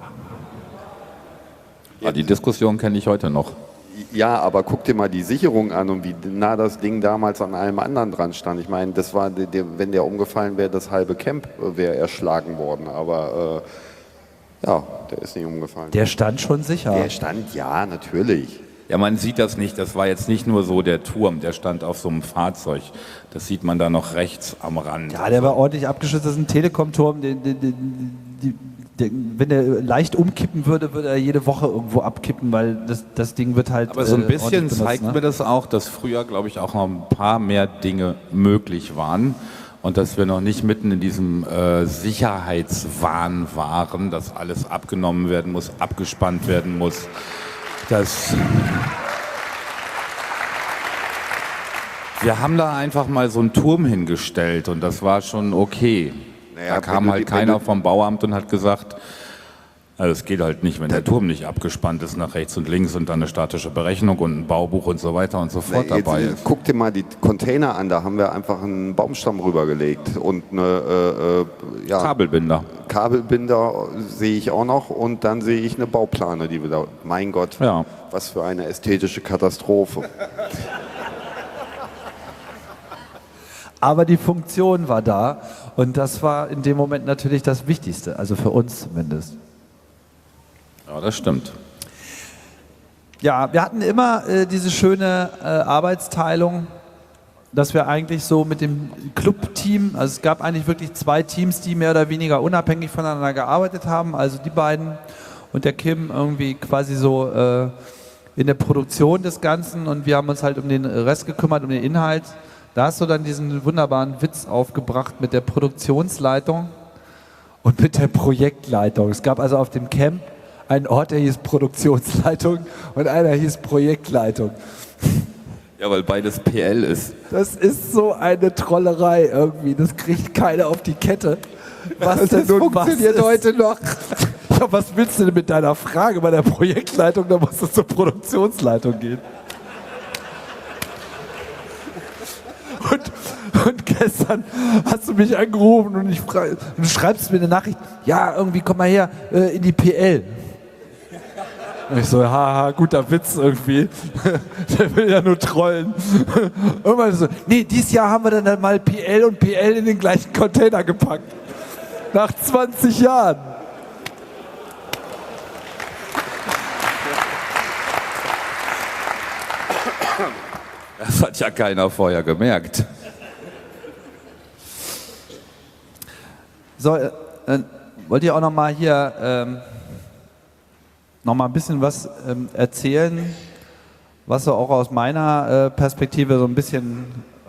Ja, die Diskussion kenne ich heute noch. Ja, aber guck dir mal die Sicherung an und wie nah das Ding damals an allem anderen dran stand. Ich meine, das war, wenn der umgefallen wäre, das halbe Camp wäre erschlagen worden. Aber ja, der ist nicht umgefallen. Der stand schon sicher. Der stand, ja, natürlich. Ja, man sieht das nicht. Das war jetzt nicht nur so der Turm, der stand auf so einem Fahrzeug. Das sieht man da noch rechts am Rand. Ja, der war ordentlich abgeschützt. Das ist ein Telekom-Turm. Wenn er leicht umkippen würde, würde er jede Woche irgendwo abkippen, weil das Ding wird halt. Aber so ein bisschen benutzt, zeigt mir das auch, dass früher, glaube ich, auch noch ein paar mehr Dinge möglich waren und dass wir noch nicht mitten in diesem Sicherheitswahn waren, dass alles abgenommen werden muss, abgespannt werden muss. Wir haben da einfach mal so einen Turm hingestellt und das war schon okay. Naja, da kam halt keiner vom Bauamt und hat gesagt, also es geht halt nicht, wenn der Turm nicht abgespannt ist nach rechts und links und dann eine statische Berechnung und ein Baubuch und so weiter und so fort dabei ist. Guck dir mal die Container an, da haben wir einfach einen Baumstamm rübergelegt und eine Kabelbinder sehe ich auch noch und dann sehe ich eine Bauplane, die wir da, mein Gott, Ja. was für eine ästhetische Katastrophe. Aber die Funktion war da und das war in dem Moment natürlich das Wichtigste, also für uns zumindest. Ja, das stimmt. Ja, wir hatten immer diese schöne Arbeitsteilung, dass wir eigentlich so mit dem Clubteam, also es gab eigentlich wirklich 2 Teams, die mehr oder weniger unabhängig voneinander gearbeitet haben, also die beiden und der Kim irgendwie quasi so in der Produktion des Ganzen und wir haben uns halt um den Rest gekümmert, um den Inhalt. Da hast du dann diesen wunderbaren Witz aufgebracht mit der Produktionsleitung und mit der Projektleitung. Es gab also auf dem Camp einen Ort, der hieß Produktionsleitung und einer hieß Projektleitung. Ja, weil beides PL ist. Das ist so eine Trollerei irgendwie, das kriegt keiner auf die Kette. Was denn nun funktioniert heute noch? Ja, was willst du denn mit deiner Frage bei der Projektleitung? Da muss es zur Produktionsleitung gehen. gestern hast du mich angerufen und du schreibst mir eine Nachricht, ja, irgendwie komm mal her in die PL. Und ich so, haha, guter Witz irgendwie. Der will ja nur trollen. Irgendwann so, nee, dieses Jahr haben wir dann mal PL und PL in den gleichen Container gepackt. Nach 20 Jahren. Das hat ja keiner vorher gemerkt. So, wollt ihr auch noch mal hier noch mal ein bisschen was erzählen, was so auch aus meiner Perspektive so ein bisschen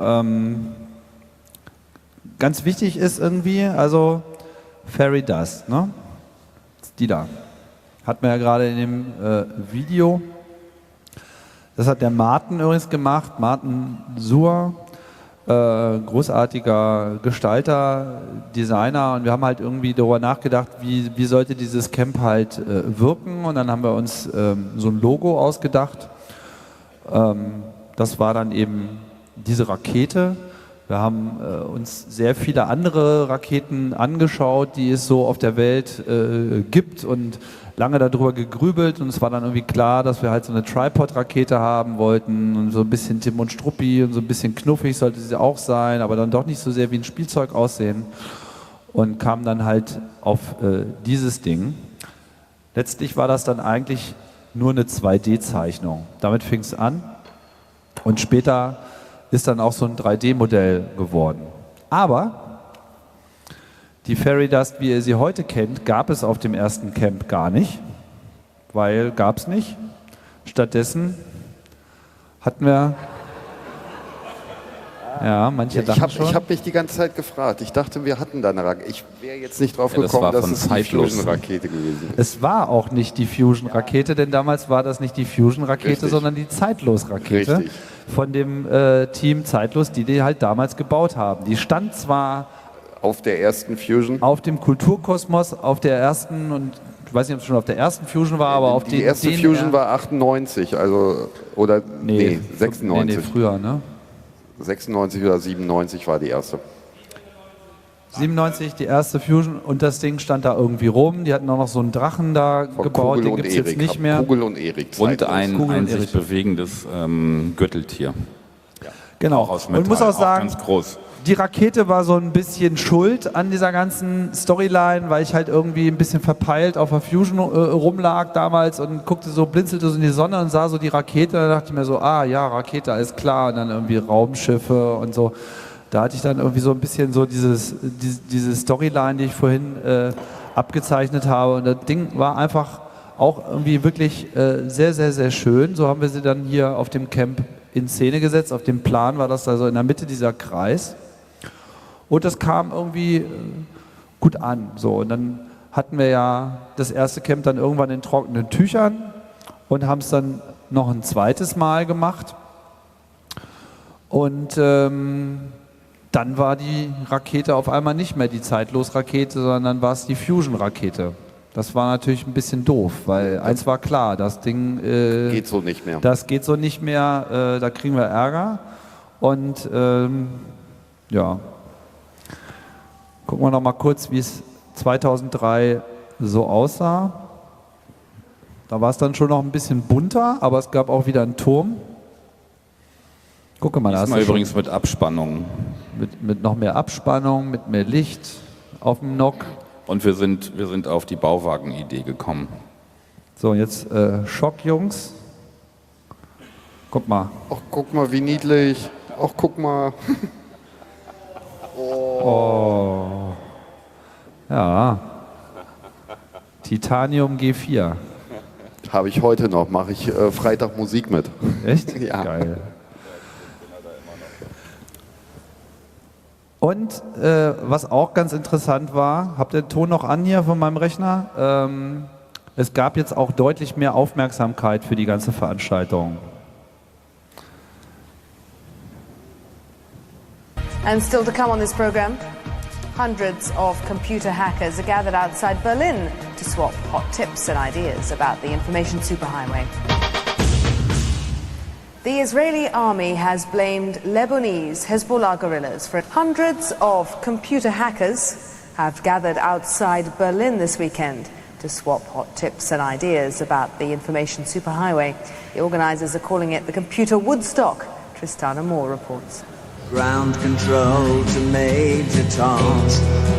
ganz wichtig ist irgendwie. Also Fairy Dust, ne? Die da. Hat man ja gerade in dem Video. Das hat der Martin übrigens gemacht, Martin Suhr, großartiger Gestalter, Designer, und wir haben halt irgendwie darüber nachgedacht, wie sollte dieses Camp halt wirken, und dann haben wir uns so ein Logo ausgedacht. Das war dann eben diese Rakete. Wir haben uns sehr viele andere Raketen angeschaut, die es so auf der Welt gibt, und lange darüber gegrübelt, und es war dann irgendwie klar, dass wir halt so eine Tripod-Rakete haben wollten und so ein bisschen Tim und Struppi und so ein bisschen knuffig sollte sie auch sein, aber dann doch nicht so sehr wie ein Spielzeug aussehen, und kamen dann halt auf dieses Ding. Letztlich war das dann eigentlich nur eine 2D-Zeichnung. Damit fing es an, und später ist dann auch so ein 3D-Modell geworden. Aber die Fairy Dust, wie ihr sie heute kennt, gab es auf dem ersten Camp gar nicht, weil gab es nicht. Stattdessen hatten wir, ja, manche dachten schon. Ich habe mich die ganze Zeit gefragt. Ich dachte, wir hatten da eine Rakete. Ich wäre jetzt nicht drauf Ja, das gekommen, war dass von es die Zeitlos. Fusion-Rakete gewesen ist. Es war auch nicht die Fusion-Rakete, denn damals war das nicht die Fusion-Rakete, Richtig. sondern die Zeitlos-Rakete Richtig. von dem Team Zeitlos, die halt damals gebaut haben. Die stand zwar Auf der ersten Fusion. auf dem Kulturkosmos, auf der ersten, und ich weiß nicht, ob es schon auf der ersten Fusion war, aber auf Die erste Fusion war 98, also, oder, nee, 96. Nee, früher, ne? 96 oder 97 war die erste. 97, die erste Fusion, und das Ding stand da irgendwie rum. Die hatten auch noch so einen Drachen da Von gebaut, Kugel den und gibt es jetzt Erik. nicht mehr. Kugel und Erik. Und Zeitlos. ein Kugel und sich Erich. bewegendes Gürteltier. Genau. Auch aus Und Metall, muss auch sagen, ganz groß. die Rakete war so ein bisschen schuld an dieser ganzen Storyline, weil ich halt irgendwie ein bisschen verpeilt auf der Fusion rumlag damals und guckte so, blinzelte so in die Sonne und sah so die Rakete. Da dachte ich mir so, ah ja, Rakete, alles klar. Und dann irgendwie Raumschiffe und so. Da hatte ich dann irgendwie so ein bisschen so diese Storyline, die ich vorhin abgezeichnet habe. Und das Ding war einfach auch irgendwie wirklich sehr, sehr, sehr schön. So haben wir sie dann hier auf dem Camp in Szene gesetzt. Auf dem Plan war das also in der Mitte dieser Kreis. Und das kam irgendwie gut an. So. Und dann hatten wir ja das erste Camp dann irgendwann in trockenen Tüchern und haben es dann noch ein zweites Mal gemacht. Und dann war die Rakete auf einmal nicht mehr die Zeitlos-Rakete, sondern dann war es die Fusion-Rakete. Das war natürlich ein bisschen doof, weil eins war klar, das Ding Geht so nicht mehr. das geht so nicht mehr, da kriegen wir Ärger. Und ja, gucken wir noch mal kurz, wie es 2003 so aussah. Da war es dann schon noch ein bisschen bunter, aber es gab auch wieder einen Turm. Gucke mal, da hast Diesmal du schon übrigens mit Abspannung. mit noch mehr Abspannung, mit mehr Licht auf dem Nock. Und wir sind auf die Bauwagen-Idee gekommen. So, jetzt Schock, Jungs. Guck mal. Ach, guck mal, wie niedlich. Ach, guck mal. Oh. Ja. Titanium G4. Habe ich heute noch. Mache ich Freitag Musik mit. Echt? Ja. Geil. Und was auch ganz interessant war, habt ihr den Ton noch an hier von meinem Rechner? Es gab jetzt auch deutlich mehr Aufmerksamkeit für die ganze Veranstaltung. And still to come on this program, hundreds of computer hackers are gathered outside Berlin to swap hot tips and ideas about the information superhighway. The Israeli army has blamed Lebanese Hezbollah guerrillas for hundreds of computer hackers have gathered outside Berlin this weekend to swap hot tips and ideas about the information superhighway. The organisers are calling it the computer Woodstock. Tristana Moore reports. Ground control to Major Tom.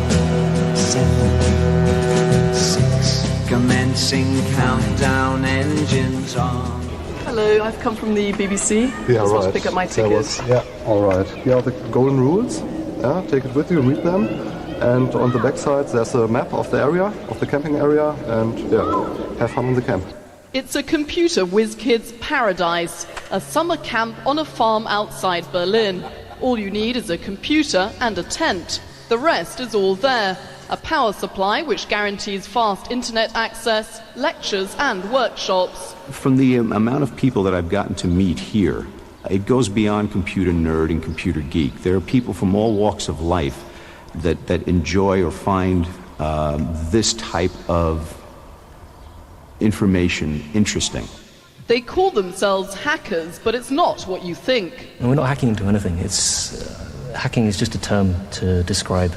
7, 6, commencing countdown, engines on. Hello, I've come from the BBC. Yeah, Just want right. to pick up my tickets. All right. Yeah, the golden rules. Yeah, take it with you, read them. And on the back side, there's a map of the area, of the camping area, and yeah, have fun in the camp. It's a computer whiz kids paradise, a summer camp on a farm outside Berlin. All you need is a computer and a tent. The rest is all there. A power supply which guarantees fast internet access, lectures and workshops. From the amount of people that I've gotten to meet here, it goes beyond computer nerd and computer geek. There are people from all walks of life that enjoy or find this type of information interesting. They call themselves hackers, but it's not what you think. No, we're not hacking into anything. Hacking is just a term to describe.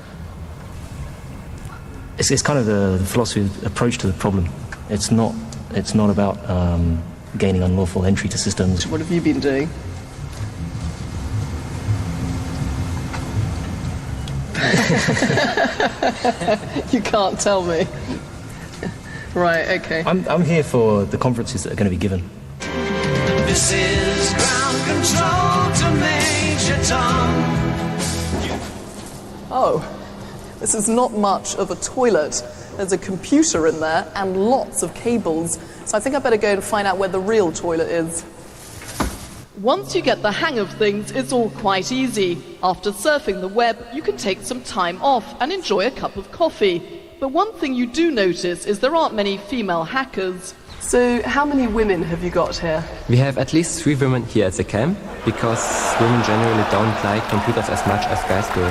It's kind of the philosophy approach to the problem. It's not about gaining unlawful entry to systems. What have you been doing? You can't tell me. Right, okay. I'm here for the conferences that are going to be given. This is ground control to Major Tom. Oh, this is not much of a toilet. There's a computer in there and lots of cables. So I think I better go and find out where the real toilet is. Once you get the hang of things, it's all quite easy. After surfing the web, you can take some time off and enjoy a cup of coffee. But one thing you do notice is there aren't many female hackers. So how many women have you got here? We have at least 3 women here at the camp, because women generally don't like computers as much as guys do.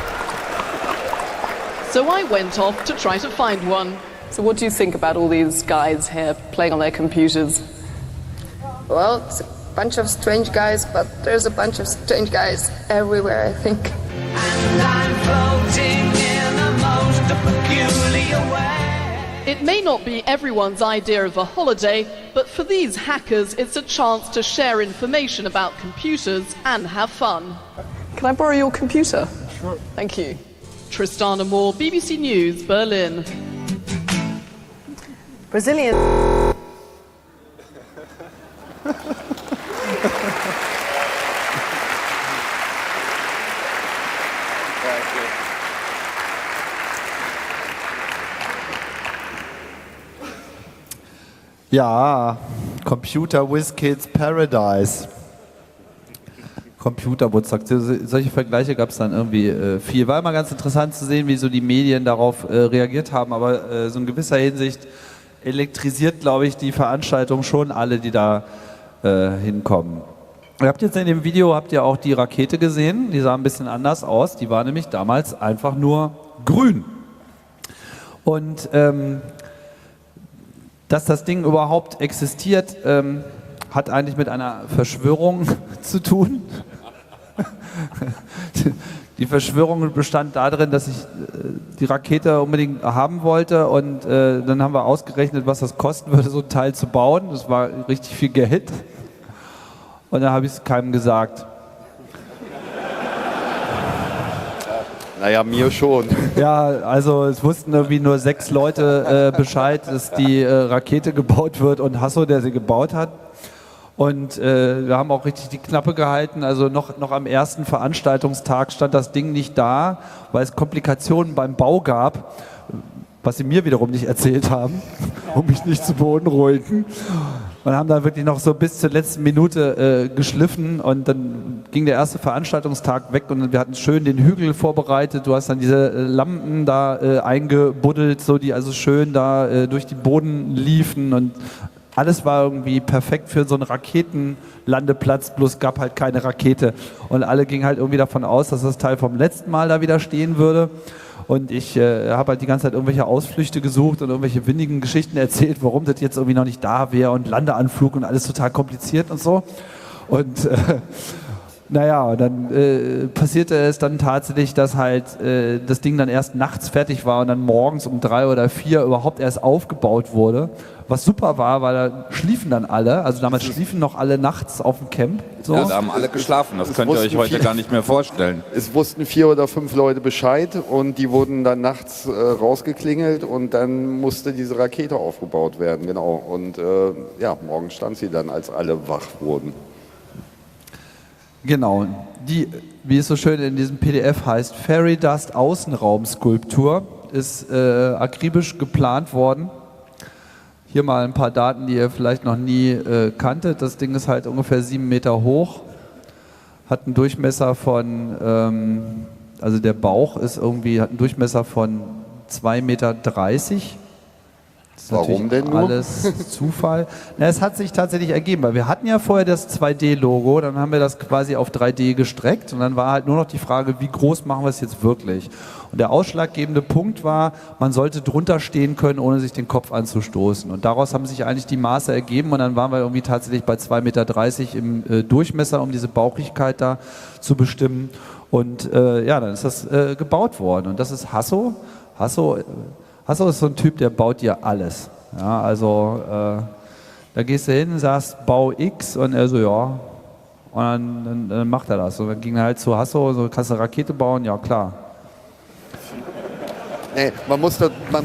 So I went off to try to find one. So what do you think about all these guys here playing on their computers? Well, it's a bunch of strange guys, but there's a bunch of strange guys everywhere, I think. And I'm floating in the most peculiar way. It may not be everyone's idea of a holiday, but for these hackers, it's a chance to share information about computers and have fun. Can I borrow your computer? Sure. Thank you. Tristana Moore, BBC News, Berlin. Brazilian. Ja, Computer Whiz Kids Paradise. Computer Woodstock. Solche Vergleiche gab es dann irgendwie viel. War immer ganz interessant zu sehen, wie so die Medien darauf reagiert haben, aber so in gewisser Hinsicht elektrisiert, glaube ich, die Veranstaltung schon alle, die da hinkommen. Ihr habt jetzt in dem Video auch die Rakete gesehen, die sah ein bisschen anders aus, die war nämlich damals einfach nur grün. Und dass das Ding überhaupt existiert, hat eigentlich mit einer Verschwörung zu tun. Die Verschwörung bestand darin, dass ich die Rakete unbedingt haben wollte und dann haben wir ausgerechnet, was das kosten würde, so ein Teil zu bauen. Das war richtig viel Geld und dann habe ich es keinem gesagt. Naja, mir schon. Ja, also es wussten irgendwie nur 6 Leute Bescheid, dass die Rakete gebaut wird und Hasso, der sie gebaut hat. Und wir haben auch richtig die Klappe gehalten. Also noch am ersten Veranstaltungstag stand das Ding nicht da, weil es Komplikationen beim Bau gab, was sie mir wiederum nicht erzählt haben, um mich nicht zu beunruhigen. Und haben dann wirklich noch so bis zur letzten Minute geschliffen und dann ging der erste Veranstaltungstag weg und wir hatten schön den Hügel vorbereitet. Du hast dann diese Lampen da eingebuddelt, so die also schön da durch die Boden liefen und alles war irgendwie perfekt für so einen Raketenlandeplatz, bloß gab halt keine Rakete. Und alle gingen halt irgendwie davon aus, dass das Teil vom letzten Mal da wieder stehen würde. Und ich habe halt die ganze Zeit irgendwelche Ausflüchte gesucht und irgendwelche windigen Geschichten erzählt, warum das jetzt irgendwie noch nicht da wäre und Landeanflug und alles total kompliziert und so. Und naja, und dann passierte es dann tatsächlich, dass halt das Ding dann erst nachts fertig war und dann morgens um 3 oder 4 überhaupt erst aufgebaut wurde. Was super war, weil da schliefen dann alle, also damals schliefen noch alle nachts auf dem Camp. So. Ja, da haben alle geschlafen, das könnt ihr euch heute gar nicht mehr vorstellen. Es wussten 4 oder 5 Leute Bescheid und die wurden dann nachts rausgeklingelt und dann musste diese Rakete aufgebaut werden, genau. Und ja, morgen stand sie dann, als alle wach wurden. Genau, die, wie es so schön in diesem PDF heißt, Fairy Dust Außenraumskulptur ist akribisch geplant worden. Hier mal ein paar Daten, die ihr vielleicht noch nie kanntet. Das Ding ist halt ungefähr 7 Meter hoch, hat einen Durchmesser von, also der Bauch ist irgendwie, hat einen Durchmesser von 2,30 Meter. Warum denn nur? Alles Zufall. Na, es hat sich tatsächlich ergeben, weil wir hatten ja vorher das 2D-Logo, dann haben wir das quasi auf 3D gestreckt und dann war halt nur noch die Frage, wie groß machen wir es jetzt wirklich? Und der ausschlaggebende Punkt war, man sollte drunter stehen können, ohne sich den Kopf anzustoßen. Und daraus haben sich eigentlich die Maße ergeben und dann waren wir irgendwie tatsächlich bei 2,30 Meter im Durchmesser, um diese Bauchigkeit da zu bestimmen. Und ja, dann ist das gebaut worden. Und das ist Hasso. Hasso ist so ein Typ, der baut dir alles. Ja, also da gehst du hin, sagst Bau X und er so, ja. Und dann macht er das. Und dann ging er halt zu Hasso, so, kannst du eine Rakete bauen? Ja, klar. Nee, man muss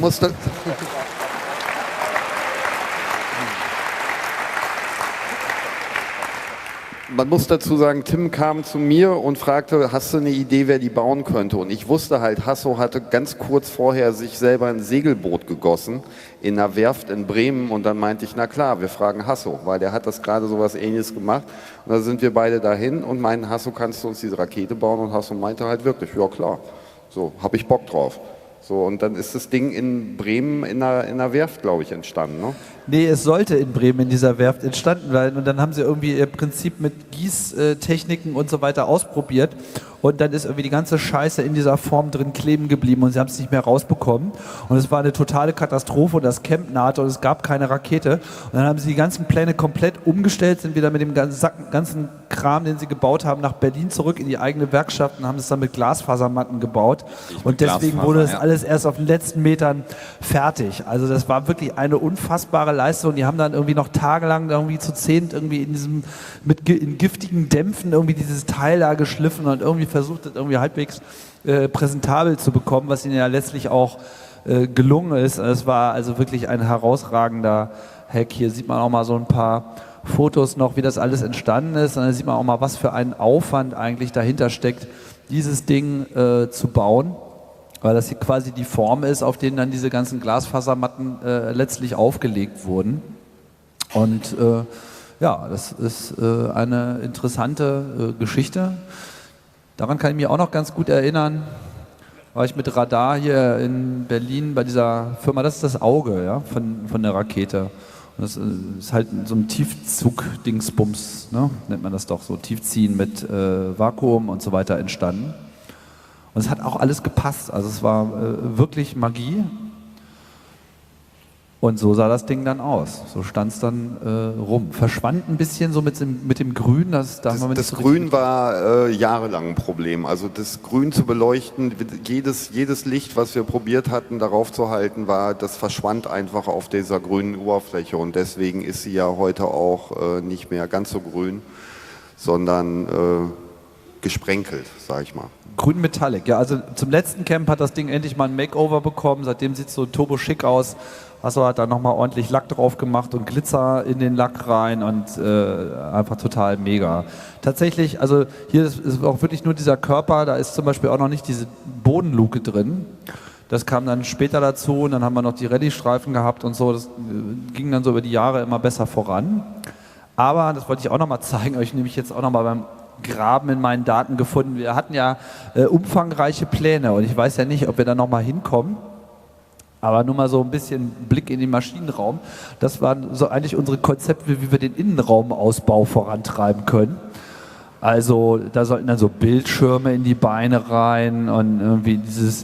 dazu sagen, Tim kam zu mir und fragte, hast du eine Idee, wer die bauen könnte? Und ich wusste halt, Hasso hatte ganz kurz vorher sich selber ein Segelboot gegossen in einer Werft in Bremen und dann meinte ich, na klar, wir fragen Hasso, weil der hat das gerade so was Ähnliches gemacht. Und da sind wir beide dahin und meinten, Hasso, kannst du uns diese Rakete bauen? Und Hasso meinte halt wirklich, ja klar, so, hab ich Bock drauf. So, und dann ist das Ding in Bremen in einer Werft, glaube ich, entstanden, ne? Nee, es sollte in Bremen in dieser Werft entstanden sein und dann haben sie irgendwie ihr Prinzip mit Gießtechniken und so weiter ausprobiert und dann ist irgendwie die ganze Scheiße in dieser Form drin kleben geblieben und sie haben es nicht mehr rausbekommen und es war eine totale Katastrophe und das Camp nahte und es gab keine Rakete und dann haben sie die ganzen Pläne komplett umgestellt, sind wieder mit dem ganzen Kram, den sie gebaut haben, nach Berlin zurück in die eigene Werkstatt und haben es dann mit Glasfasermatten gebaut und deswegen wurde das alles erst auf den letzten Metern fertig. Also das war wirklich eine unfassbare Leistung. Die haben dann irgendwie noch tagelang irgendwie zu 10 irgendwie in giftigen Dämpfen irgendwie dieses Teil da geschliffen und irgendwie versucht, das irgendwie halbwegs präsentabel zu bekommen, was ihnen ja letztlich auch gelungen ist. Es war also wirklich ein herausragender Hack. Hier sieht man auch mal so ein paar Fotos noch, wie das alles entstanden ist. Und dann sieht man auch mal, was für ein Aufwand eigentlich dahinter steckt, dieses Ding zu bauen. Weil das hier quasi die Form ist, auf denen dann diese ganzen Glasfasermatten letztlich aufgelegt wurden. Und ja, das ist eine interessante Geschichte. Daran kann ich mich auch noch ganz gut erinnern, war ich mit Radar hier in Berlin bei dieser Firma, das ist das Auge, ja, von der Rakete. Und das ist halt so ein Tiefzug-Dingsbums, ne, nennt man das doch, so Tiefziehen mit Vakuum und so weiter entstanden. Und es hat auch alles gepasst, also es war wirklich Magie. Und so sah das Ding dann aus. So stand es dann rum. Verschwand ein bisschen so mit dem Grün. Das Grün war jahrelang ein Problem. Also das Grün zu beleuchten, jedes Licht, was wir probiert hatten, darauf zu halten, das verschwand einfach auf dieser grünen Oberfläche. Und deswegen ist sie ja heute auch nicht mehr ganz so grün, sondern gesprenkelt, sag ich mal. Grün Metallic, ja, also zum letzten Camp hat das Ding endlich mal ein Makeover bekommen, seitdem sieht es so turbo schick aus. Hasso hat da nochmal ordentlich Lack drauf gemacht und Glitzer in den Lack rein und einfach total mega. Tatsächlich, also hier ist auch wirklich nur dieser Körper, da ist zum Beispiel auch noch nicht diese Bodenluke drin. Das kam dann später dazu und dann haben wir noch die Rallye-Streifen gehabt und so, das ging dann so über die Jahre immer besser voran. Aber, das wollte ich auch nochmal zeigen, euch nämlich jetzt auch nochmal beim Graben in meinen Daten gefunden. Wir hatten ja umfangreiche Pläne und ich weiß ja nicht, ob wir da nochmal hinkommen, aber nur mal so ein bisschen Blick in den Maschinenraum. Das waren so eigentlich unsere Konzepte, wie wir den Innenraumausbau vorantreiben können. Also da sollten dann so Bildschirme in die Beine rein und irgendwie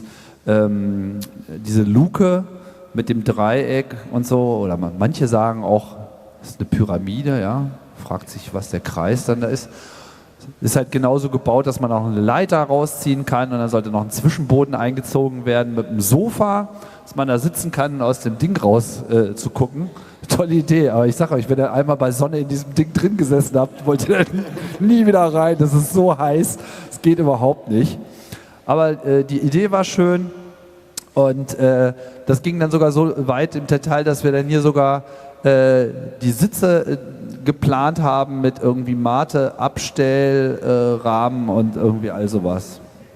diese Luke mit dem Dreieck und so, oder manche sagen auch, das ist eine Pyramide, ja. fragt sich, was der Kreis dann da ist. Ist halt genauso gebaut, dass man auch eine Leiter rausziehen kann und dann sollte noch ein Zwischenboden eingezogen werden mit einem Sofa, dass man da sitzen kann und aus dem Ding raus zu gucken. Tolle Idee, aber ich sage euch, wenn ihr einmal bei Sonne in diesem Ding drin gesessen habt, wollt ihr da nie wieder rein. Das ist so heiß, es geht überhaupt nicht. Aber die Idee war schön und das ging dann sogar so weit im Detail, dass wir dann hier sogar die Sitze geplant haben mit irgendwie Mate, Abstellrahmen und irgendwie all sowas.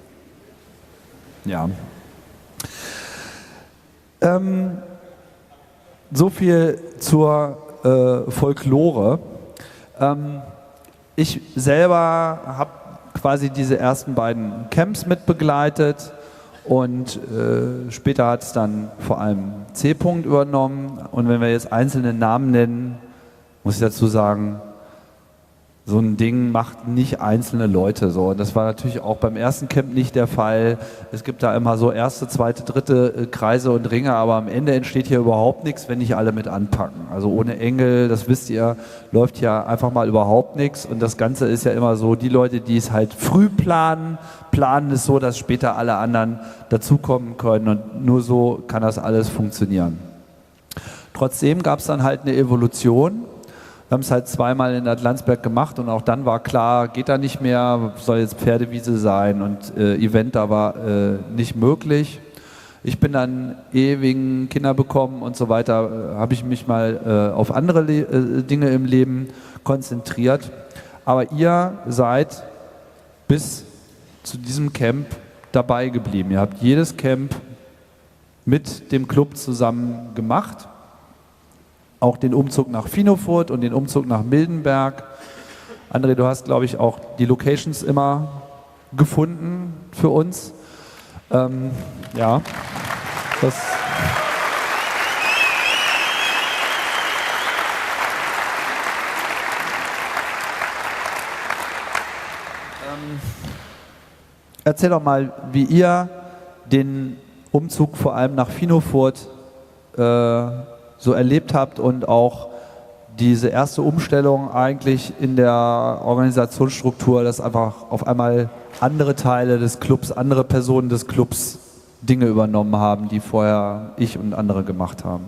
Ja. So viel zur Folklore. Ich selber habe quasi diese ersten beiden Camps mitbegleitet und später hat es dann vor allem C-Punkt übernommen. Und wenn wir jetzt einzelne Namen nennen, muss ich dazu sagen, so ein Ding macht nicht einzelne Leute so. Und das war natürlich auch beim ersten Camp nicht der Fall. Es gibt da immer so erste, zweite, dritte Kreise und Ringe, aber am Ende entsteht hier überhaupt nichts, wenn nicht alle mit anpacken. Also ohne Engel, das wisst ihr, läuft ja einfach mal überhaupt nichts. Und das Ganze ist ja immer so, die Leute, die es halt früh planen es so, dass später alle anderen dazukommen können. Und nur so kann das alles funktionieren. Trotzdem gab es dann halt eine Evolution. Wir haben es halt zweimal in Atlantsberg gemacht und auch dann war klar, geht da nicht mehr, soll jetzt Pferdewiese sein und Event da war nicht möglich. Ich bin dann wegen Kinder bekommen und so weiter, habe ich mich mal auf andere Dinge im Leben konzentriert. Aber ihr seid bis zu diesem Camp dabei geblieben. Ihr habt jedes Camp mit dem Club zusammen gemacht. Auch den Umzug nach Finofurt und den Umzug nach Mildenberg. André, du hast, glaube ich, auch die Locations immer gefunden für uns. Ja, das... Erzähl doch mal, wie ihr den Umzug vor allem nach Finofurt so erlebt habt und auch diese erste Umstellung eigentlich in der Organisationsstruktur, dass einfach auf einmal andere Teile des Clubs, andere Personen des Clubs Dinge übernommen haben, die vorher ich und andere gemacht haben.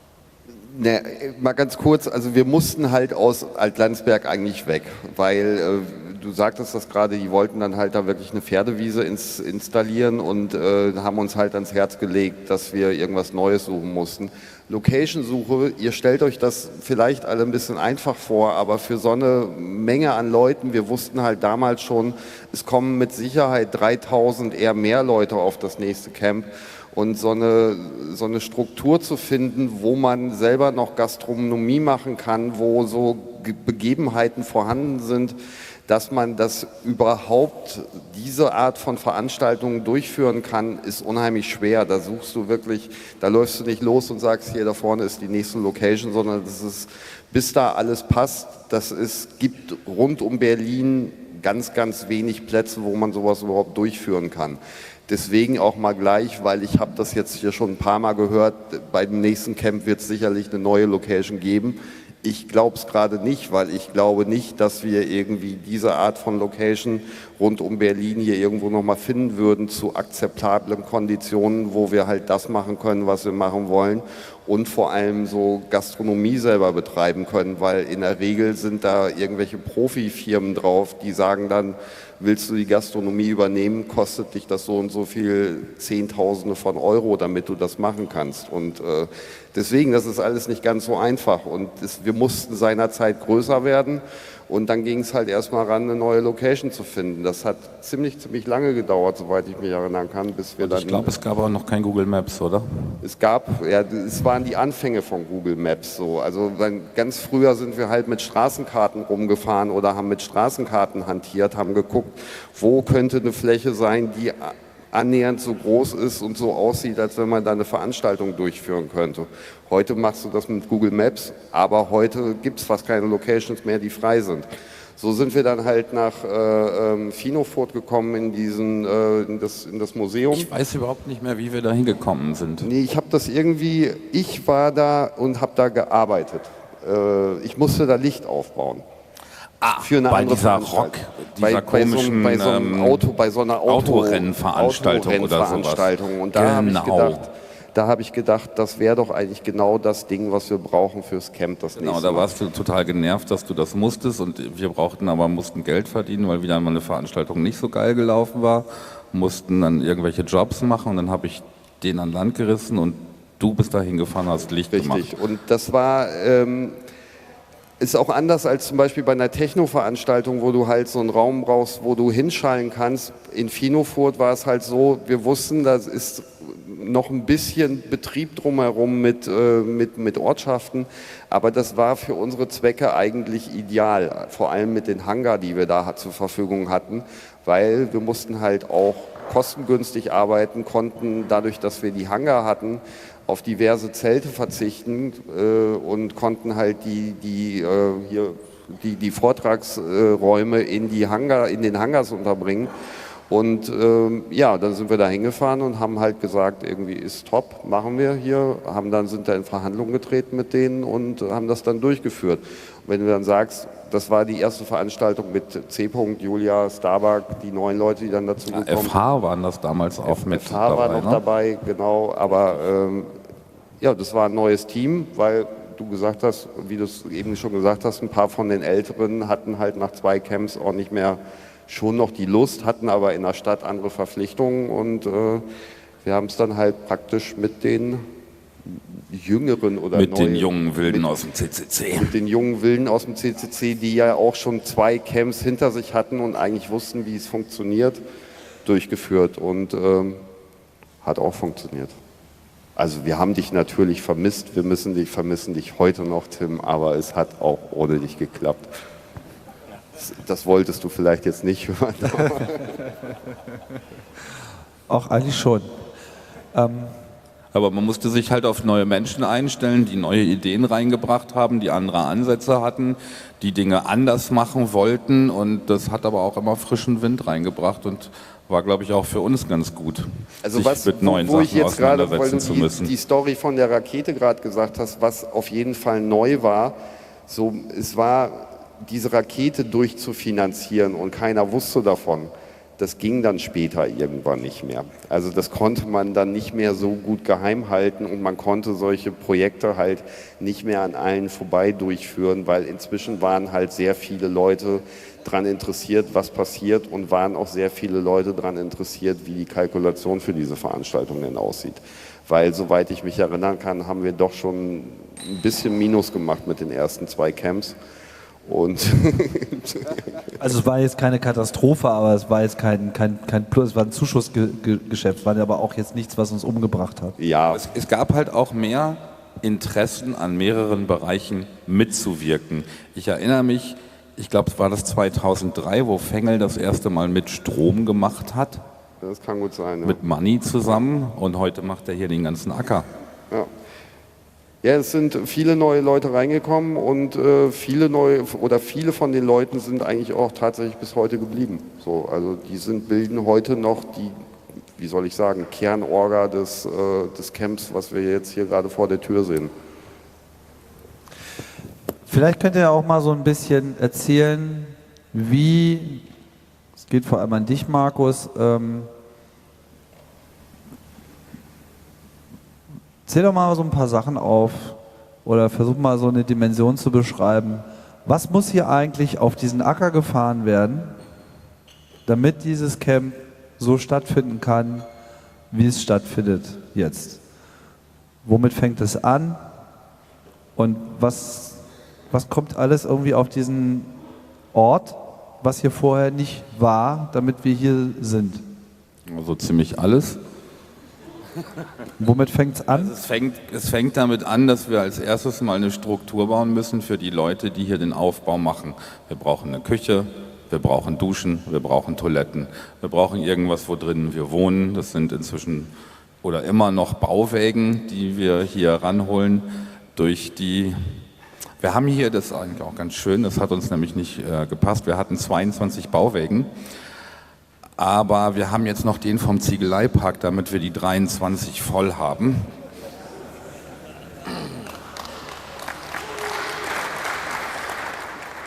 Ne, mal ganz kurz, also wir mussten halt aus Altlandsberg eigentlich weg, weil du sagtest das gerade, die wollten dann halt da wirklich eine Pferdewiese installieren und haben uns halt ans Herz gelegt, dass wir irgendwas Neues suchen mussten. Location-Suche, ihr stellt euch das vielleicht alle ein bisschen einfach vor, aber für so eine Menge an Leuten, wir wussten halt damals schon, es kommen mit Sicherheit 3000 eher mehr Leute auf das nächste Camp. Und so eine Struktur zu finden, wo man selber noch Gastronomie machen kann, wo so Begebenheiten vorhanden sind, dass man das überhaupt, diese Art von Veranstaltungen durchführen kann, ist unheimlich schwer. Da suchst du wirklich, da läufst du nicht los und sagst, hier da vorne ist die nächste Location, sondern das ist, bis da alles passt, gibt rund um Berlin ganz, ganz wenig Plätze, wo man sowas überhaupt durchführen kann. Deswegen auch mal gleich, weil ich habe das jetzt hier schon ein paar Mal gehört, bei dem nächsten Camp wird es sicherlich eine neue Location geben. Ich glaube es gerade nicht, weil ich glaube nicht, dass wir irgendwie diese Art von Location rund um Berlin hier irgendwo nochmal finden würden zu akzeptablen Konditionen, wo wir halt das machen können, was wir machen wollen und vor allem so Gastronomie selber betreiben können, weil in der Regel sind da irgendwelche Profifirmen drauf, die sagen dann, willst du die Gastronomie übernehmen, kostet dich das so und so viel Zehntausende von Euro, damit du das machen kannst. Und deswegen, das ist alles nicht ganz so einfach. Und wir mussten seinerzeit größer werden. Und dann ging es halt erstmal ran, eine neue Location zu finden. Das hat ziemlich lange gedauert, soweit ich mich erinnern kann, bis wir dann... Ich glaube, es gab auch noch kein Google Maps, oder? Es waren die Anfänge von Google Maps so. Also ganz früher sind wir halt mit Straßenkarten rumgefahren oder haben mit Straßenkarten hantiert, haben geguckt, wo könnte eine Fläche sein, die annähernd so groß ist und so aussieht, als wenn man da eine Veranstaltung durchführen könnte. Heute machst du das mit Google Maps, aber heute gibt es fast keine Locations mehr, die frei sind. So sind wir dann halt nach Finofurt gekommen in das Museum. Ich weiß überhaupt nicht mehr, wie wir da hingekommen sind. Nee, ich war da und habe da gearbeitet. Ich musste da Licht aufbauen. für eine bei andere dieser Veranstaltung. dieser komischen bei so einer Autorennveranstaltung oder sowas. Autorennveranstaltung. Und da habe ich gedacht, das wäre doch eigentlich genau das Ding, was wir brauchen fürs Camp das nächste Mal. Genau, da warst du total genervt, dass du das musstest und wir mussten Geld verdienen, weil wieder mal eine Veranstaltung nicht so geil gelaufen war, mussten dann irgendwelche Jobs machen und dann habe ich den an Land gerissen und du bist da hingefahren, hast Licht gemacht. Richtig, und das war... ist auch anders als zum Beispiel bei einer Techno-Veranstaltung, wo du halt so einen Raum brauchst, wo du hinschallen kannst. In Finofurt war es halt so, wir wussten, da ist noch ein bisschen Betrieb drumherum mit Ortschaften, aber das war für unsere Zwecke eigentlich ideal, vor allem mit den Hangar, die wir da zur Verfügung hatten, weil wir mussten halt auch kostengünstig arbeiten, konnten dadurch, dass wir die Hangar hatten, auf diverse Zelte verzichten und konnten halt die Vortragsräume in den Hangars unterbringen. Und dann sind wir da hingefahren und haben halt gesagt, irgendwie ist top, machen wir hier, sind da in Verhandlungen getreten mit denen und haben das dann durchgeführt. Und wenn du dann sagst, das war die erste Veranstaltung mit C. Julia, Starbuck, die 9 Leute, die dann dazu gekommen sind. FH waren das damals auch mit FH dabei. War noch dabei, genau, aber das war ein neues Team, weil du gesagt hast, wie du es eben schon gesagt hast, ein paar von den Älteren hatten halt nach 2 Camps auch nicht mehr schon noch die Lust, hatten aber in der Stadt andere Verpflichtungen und wir haben es dann halt praktisch mit den Jüngeren oder mit den jungen Wilden aus dem CCC. Mit den jungen Wilden aus dem CCC, die ja auch schon 2 Camps hinter sich hatten und eigentlich wussten, wie es funktioniert, durchgeführt und hat auch funktioniert. Also wir haben dich natürlich vermisst, wir vermissen dich heute noch, Tim, aber es hat auch ohne dich geklappt. Das wolltest du vielleicht jetzt nicht hören. Auch eigentlich schon. Aber man musste sich halt auf neue Menschen einstellen, die neue Ideen reingebracht haben, die andere Ansätze hatten, die Dinge anders machen wollten und das hat aber auch immer frischen Wind reingebracht und war, glaube ich, auch für uns ganz gut, also sich mit neuen Sachen auseinandersetzen zu müssen. Die Story von der Rakete gerade gesagt hast, was auf jeden Fall neu war, es war diese Rakete durchzufinanzieren und keiner wusste davon. Das ging dann später irgendwann nicht mehr. Also das konnte man dann nicht mehr so gut geheim halten und man konnte solche Projekte halt nicht mehr an allen vorbei durchführen, weil inzwischen waren halt sehr viele Leute daran interessiert, was passiert und waren auch sehr viele Leute daran interessiert, wie die Kalkulation für diese Veranstaltung denn aussieht. Weil, soweit ich mich erinnern kann, haben wir doch schon ein bisschen Minus gemacht mit den ersten 2 Camps. Und also es war jetzt keine Katastrophe, aber es war jetzt kein Plus, es war ein Zuschussgeschäft, war aber auch jetzt nichts, was uns umgebracht hat. Ja, es gab halt auch mehr Interessen an mehreren Bereichen mitzuwirken. Ich erinnere mich, ich glaube, es war das 2003, wo Fengel das erste Mal mit Strom gemacht hat. Das kann gut sein. Ja. Mit Money zusammen und heute macht er hier den ganzen Acker. Ja. Ja, es sind viele neue Leute reingekommen und viele von den Leuten sind eigentlich auch tatsächlich bis heute geblieben. So, also bilden heute noch die, wie soll ich sagen, Kernorga des Camps, was wir jetzt hier gerade vor der Tür sehen. Vielleicht könnt ihr auch mal so ein bisschen erzählen, wie, es geht vor allem an dich, Markus, zähl doch mal so ein paar Sachen auf oder versuch mal so eine Dimension zu beschreiben. Was muss hier eigentlich auf diesen Acker gefahren werden, damit dieses Camp so stattfinden kann, wie es stattfindet jetzt? Womit fängt es an? Und was kommt alles irgendwie auf diesen Ort, was hier vorher nicht war, damit wir hier sind? Also ziemlich alles. Womit fängt es an? Also es fängt damit an, dass wir als erstes mal eine Struktur bauen müssen für die Leute, die hier den Aufbau machen. Wir brauchen eine Küche, wir brauchen Duschen, wir brauchen Toiletten, wir brauchen irgendwas, wo drinnen wir wohnen. Das sind inzwischen oder immer noch Bauwägen, die wir hier ranholen wir haben hier, das ist eigentlich auch ganz schön, das hat uns nämlich nicht gepasst, wir hatten 22 Bauwägen. Aber wir haben jetzt noch den vom Ziegeleipark, damit wir die 23 voll haben.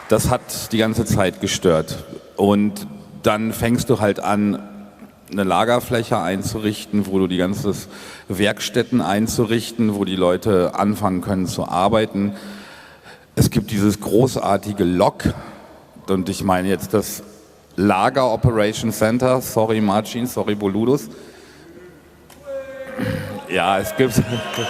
Das hat die ganze Zeit gestört. Und dann fängst du halt an, eine Lagerfläche einzurichten, wo du die ganzen Werkstätten einzurichten, wo die Leute anfangen können zu arbeiten. Es gibt dieses großartige Lok, und ich meine jetzt das Lager Operation Center, sorry Marcin, sorry Boludos. Ja, es gibt...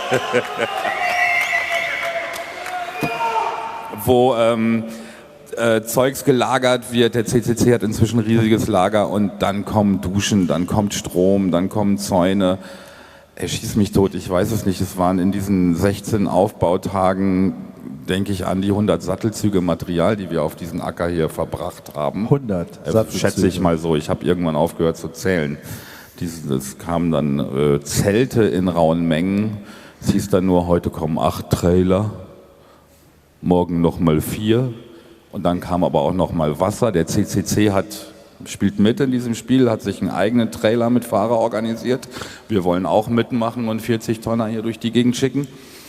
wo Zeugs gelagert wird. Der CCC hat inzwischen ein riesiges Lager und dann kommen Duschen, dann kommt Strom, dann kommen Zäune. Schieß mich tot, ich weiß es nicht. Es waren in diesen 16 Aufbautagen, denke ich, an die 100 Sattelzüge Material, die wir auf diesen Acker hier verbracht haben. 100 Sattelzüge. Schätze ich mal so. Ich habe irgendwann aufgehört zu zählen. Es kamen dann Zelte in rauen Mengen. Es hieß dann nur, heute kommen 8 Trailer, morgen nochmal 4. Und dann kam aber auch noch mal Wasser. Der CCC spielt mit in diesem Spiel, hat sich einen eigenen Trailer mit Fahrer organisiert. Wir wollen auch mitmachen und 40 Tonner hier durch die Gegend schicken.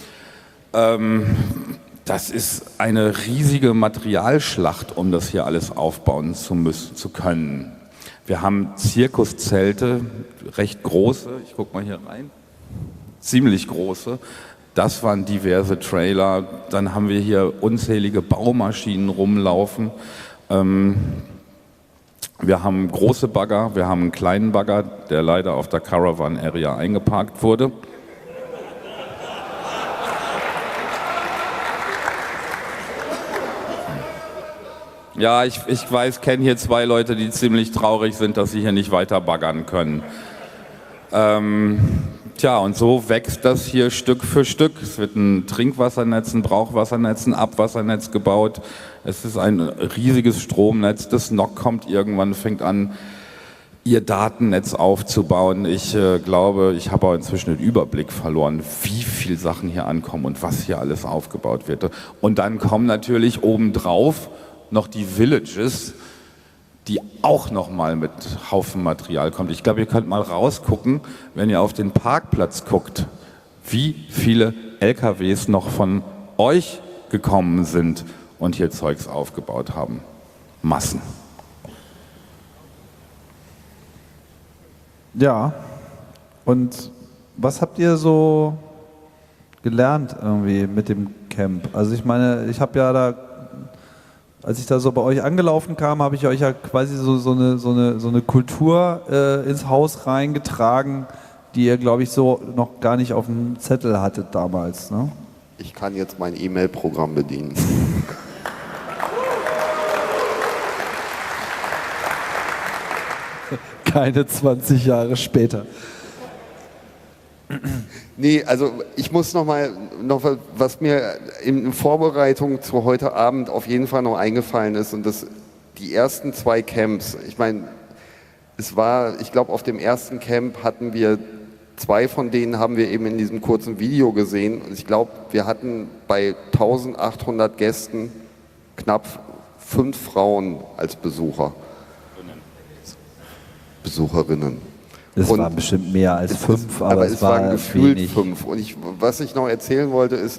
Das ist eine riesige Materialschlacht, um das hier alles aufbauen zu können. Wir haben Zirkuszelte, recht große, ich gucke mal hier rein, ziemlich große. Das waren diverse Trailer. Dann haben wir hier unzählige Baumaschinen rumlaufen. Wir haben große Bagger, wir haben einen kleinen Bagger, der leider auf der Caravan Area eingeparkt wurde. Ja, ich weiß, kenne hier 2 Leute, die ziemlich traurig sind, dass sie hier nicht weiter baggern können. Tja, und so wächst das hier Stück für Stück. Es wird ein Trinkwassernetz, ein Brauchwassernetz, ein Abwassernetz gebaut. Es ist ein riesiges Stromnetz. Das NOC kommt irgendwann, fängt an, ihr Datennetz aufzubauen. Ich glaube, ich habe auch inzwischen den Überblick verloren, wie viele Sachen hier ankommen und was hier alles aufgebaut wird. Und dann kommen natürlich obendrauf noch die Villages, die auch nochmal mit Haufen Material kommt. Ich glaube, ihr könnt mal rausgucken, wenn ihr auf den Parkplatz guckt, wie viele LKWs noch von euch gekommen sind und hier Zeugs aufgebaut haben. Massen. Ja, und was habt ihr so gelernt irgendwie mit dem Camp? Also ich meine, ich habe ja da, als ich da so bei euch angelaufen kam, habe ich euch ja quasi so eine Kultur ins Haus reingetragen, die ihr, glaube ich, so noch gar nicht auf dem Zettel hattet damals. Ne? Ich kann jetzt mein E-Mail-Programm bedienen. Keine 20 Jahre später. Nee, also ich muss noch was mir in Vorbereitung zu heute Abend auf jeden Fall noch eingefallen ist, und das die ersten 2 Camps. Ich meine, ich glaube, auf dem ersten Camp hatten wir 2 von denen haben wir eben in diesem kurzen Video gesehen. Und ich glaube, wir hatten bei 1800 Gästen knapp 5 Frauen als Besucherinnen. Es waren bestimmt mehr als 5, aber es waren gefühlt wenig. 5. Und was ich noch erzählen wollte ist,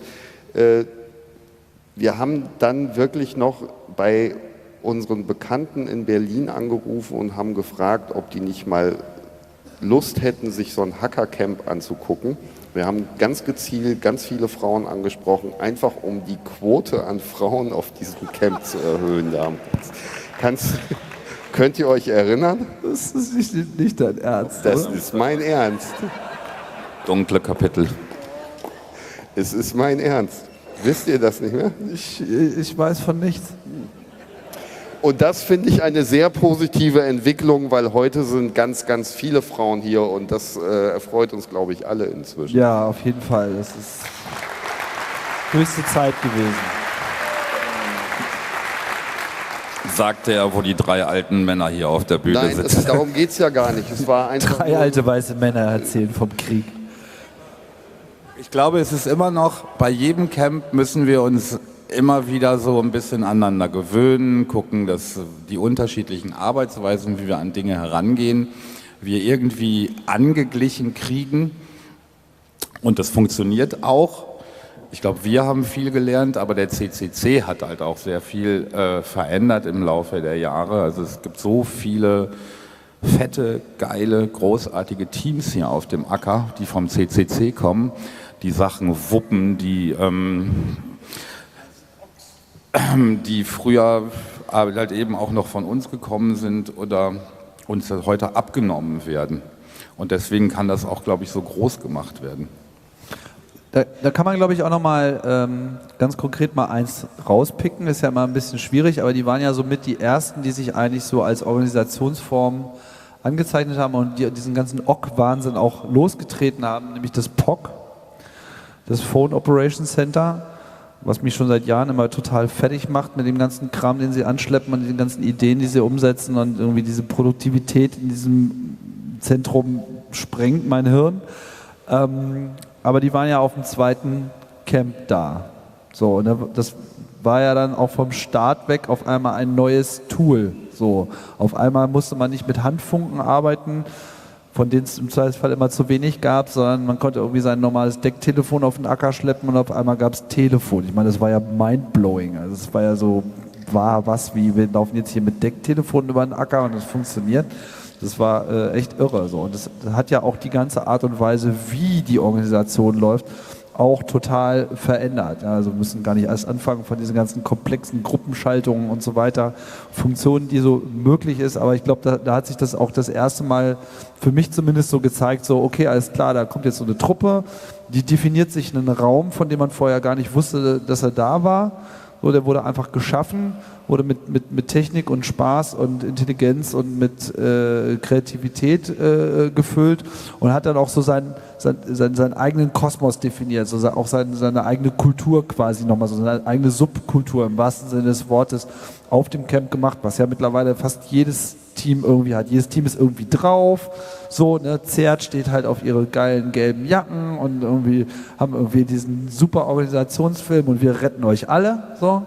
wir haben dann wirklich noch bei unseren Bekannten in Berlin angerufen und haben gefragt, ob die nicht mal Lust hätten, sich so ein Hackercamp anzugucken. Wir haben ganz gezielt ganz viele Frauen angesprochen, einfach um die Quote an Frauen auf diesem Camp zu erhöhen damals. Könnt ihr euch erinnern? Das ist nicht dein Ernst, Das oder? ist mein Ernst. Dunkle Kapitel. Es ist mein Ernst. Wisst ihr das nicht mehr? Ich weiß von nichts. Und das finde ich eine sehr positive Entwicklung, weil heute sind ganz, ganz viele Frauen hier und das erfreut uns, glaube ich, alle inzwischen. Ja, auf jeden Fall. Das ist höchste Zeit gewesen. Sagte er, wo die 3 alten Männer hier auf der Bühne Nein, sitzen. darum geht es ja gar nicht. Es war einfach 3 alte weiße Männer erzählen vom Krieg. Ich glaube, es ist immer noch, bei jedem Camp müssen wir uns immer wieder so ein bisschen aneinander gewöhnen, gucken, dass die unterschiedlichen Arbeitsweisen, wie wir an Dinge herangehen, wir irgendwie angeglichen kriegen. Und das funktioniert auch. Ich glaube, wir haben viel gelernt, aber der CCC hat halt auch sehr viel verändert im Laufe der Jahre. Also es gibt so viele fette, geile, großartige Teams hier auf dem Acker, die vom CCC kommen, die Sachen wuppen, die früher halt eben auch noch von uns gekommen sind oder uns heute abgenommen werden. Und deswegen kann das auch, glaube ich, so groß gemacht werden. Da kann man, glaube ich, auch nochmal ganz konkret mal eins rauspicken. Ist ja immer ein bisschen schwierig, aber die waren ja somit die Ersten, die sich eigentlich so als Organisationsform angezeichnet haben und diesen ganzen OC-Wahnsinn auch losgetreten haben, nämlich das POC, das Phone Operations Center, was mich schon seit Jahren immer total fertig macht mit dem ganzen Kram, den sie anschleppen und den ganzen Ideen, die sie umsetzen und irgendwie diese Produktivität in diesem Zentrum sprengt mein Hirn. Aber die waren ja auf dem zweiten Camp da. So, und das war ja dann auch vom Start weg auf einmal ein neues Tool. So, auf einmal musste man nicht mit Handfunken arbeiten, von denen es im Zweifelsfall immer zu wenig gab, sondern man konnte irgendwie sein normales Decktelefon auf den Acker schleppen und auf einmal gab es Telefon. Ich meine, das war ja mindblowing. Also es war ja so, wir laufen jetzt hier mit Decktelefon über den Acker und das funktioniert. Das war echt irre. So. Und das hat ja auch die ganze Art und Weise, wie die Organisation läuft, auch total verändert. Ja, also wir müssen gar nicht erst anfangen von diesen ganzen komplexen Gruppenschaltungen und so weiter, Funktionen, die so möglich ist. Aber ich glaube, da hat sich das auch das erste Mal für mich zumindest so gezeigt, so okay, alles klar, da kommt jetzt so eine Truppe, die definiert sich einen Raum, von dem man vorher gar nicht wusste, dass er da war. So, der wurde einfach geschaffen, wurde mit Technik und Spaß und Intelligenz und mit Kreativität gefüllt und hat dann auch so seinen eigenen Kosmos definiert, so auch seine eigene Kultur quasi nochmal, so seine eigene Subkultur im wahrsten Sinne des Wortes auf dem Camp gemacht, was ja mittlerweile fast jedes Team irgendwie hat. Jedes Team ist irgendwie drauf, so, ne, Zert steht halt auf ihre geilen gelben Jacken und irgendwie haben irgendwie diesen super Organisationsfilm und wir retten euch alle, so.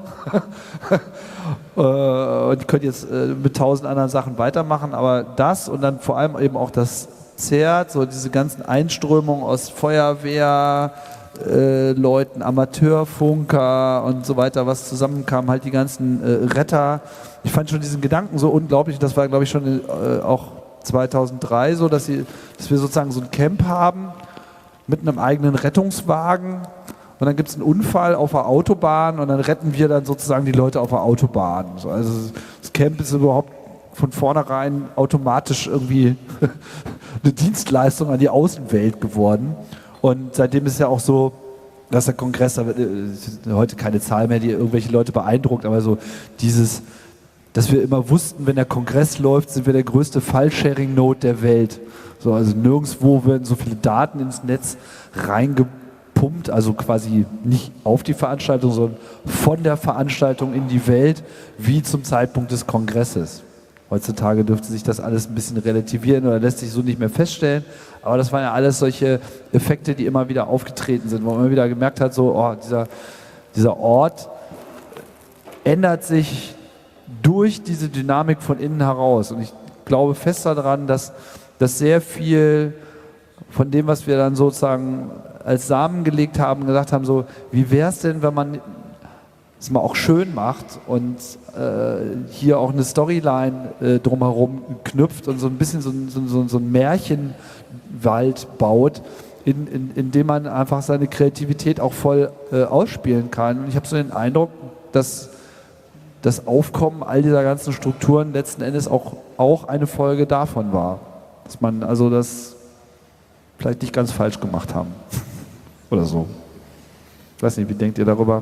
Und könnt jetzt mit 1000 anderen Sachen weitermachen, aber das und dann vor allem eben auch das Zert, so diese ganzen Einströmungen aus Feuerwehr, Leuten, Amateurfunker und so weiter, was zusammenkam, halt die ganzen Retter. Ich fand schon diesen Gedanken so unglaublich, das war glaube ich schon auch 2003 so, dass wir sozusagen so ein Camp haben mit einem eigenen Rettungswagen und dann gibt es einen Unfall auf der Autobahn und dann retten wir dann sozusagen die Leute auf der Autobahn. Also das Camp ist überhaupt von vornherein automatisch irgendwie eine Dienstleistung an die Außenwelt geworden. Und seitdem ist es ja auch so, dass der Kongress, heute keine Zahl mehr, die irgendwelche Leute beeindruckt, aber so dieses, dass wir immer wussten, wenn der Kongress läuft, sind wir der größte File-Sharing-Node der Welt. So, also nirgendwo werden so viele Daten ins Netz reingepumpt, also quasi nicht auf die Veranstaltung, sondern von der Veranstaltung in die Welt, wie zum Zeitpunkt des Kongresses. Heutzutage dürfte sich das alles ein bisschen relativieren oder lässt sich so nicht mehr feststellen. Aber das waren ja alles solche Effekte, die immer wieder aufgetreten sind, wo man immer wieder gemerkt hat, so, oh, dieser Ort ändert sich durch diese Dynamik von innen heraus. Und ich glaube fest daran, dass sehr viel von dem, was wir dann sozusagen als Samen gelegt haben, gesagt haben, so, wie wäre es denn, wenn man es mal auch schön macht und hier auch eine Storyline drumherum knüpft und so ein bisschen so ein Märchenwald baut, in dem man einfach seine Kreativität auch voll ausspielen kann. Und ich habe so den Eindruck, dass das Aufkommen all dieser ganzen Strukturen letzten Endes auch eine Folge davon war. Dass man also das vielleicht nicht ganz falsch gemacht haben. Oder so. Ich weiß nicht, wie denkt ihr darüber?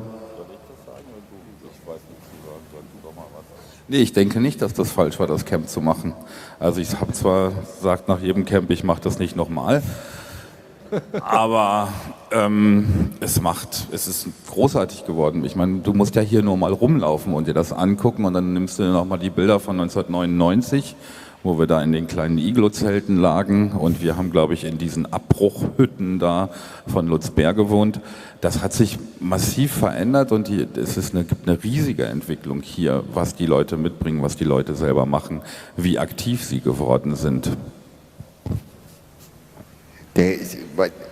Nee, ich denke nicht, dass das falsch war, das Camp zu machen. Also ich habe zwar gesagt nach jedem Camp, ich mache das nicht nochmal, aber es ist großartig geworden. Ich meine, du musst ja hier nur mal rumlaufen und dir das angucken und dann nimmst du dir nochmal die Bilder von 1999, wo wir da in den kleinen Iglo-Zelten lagen und wir haben, glaube ich, in diesen Abbruchhütten da von Lutzbär gewohnt. Das hat sich massiv verändert und es gibt eine riesige Entwicklung hier, was die Leute mitbringen, was die Leute selber machen, wie aktiv sie geworden sind.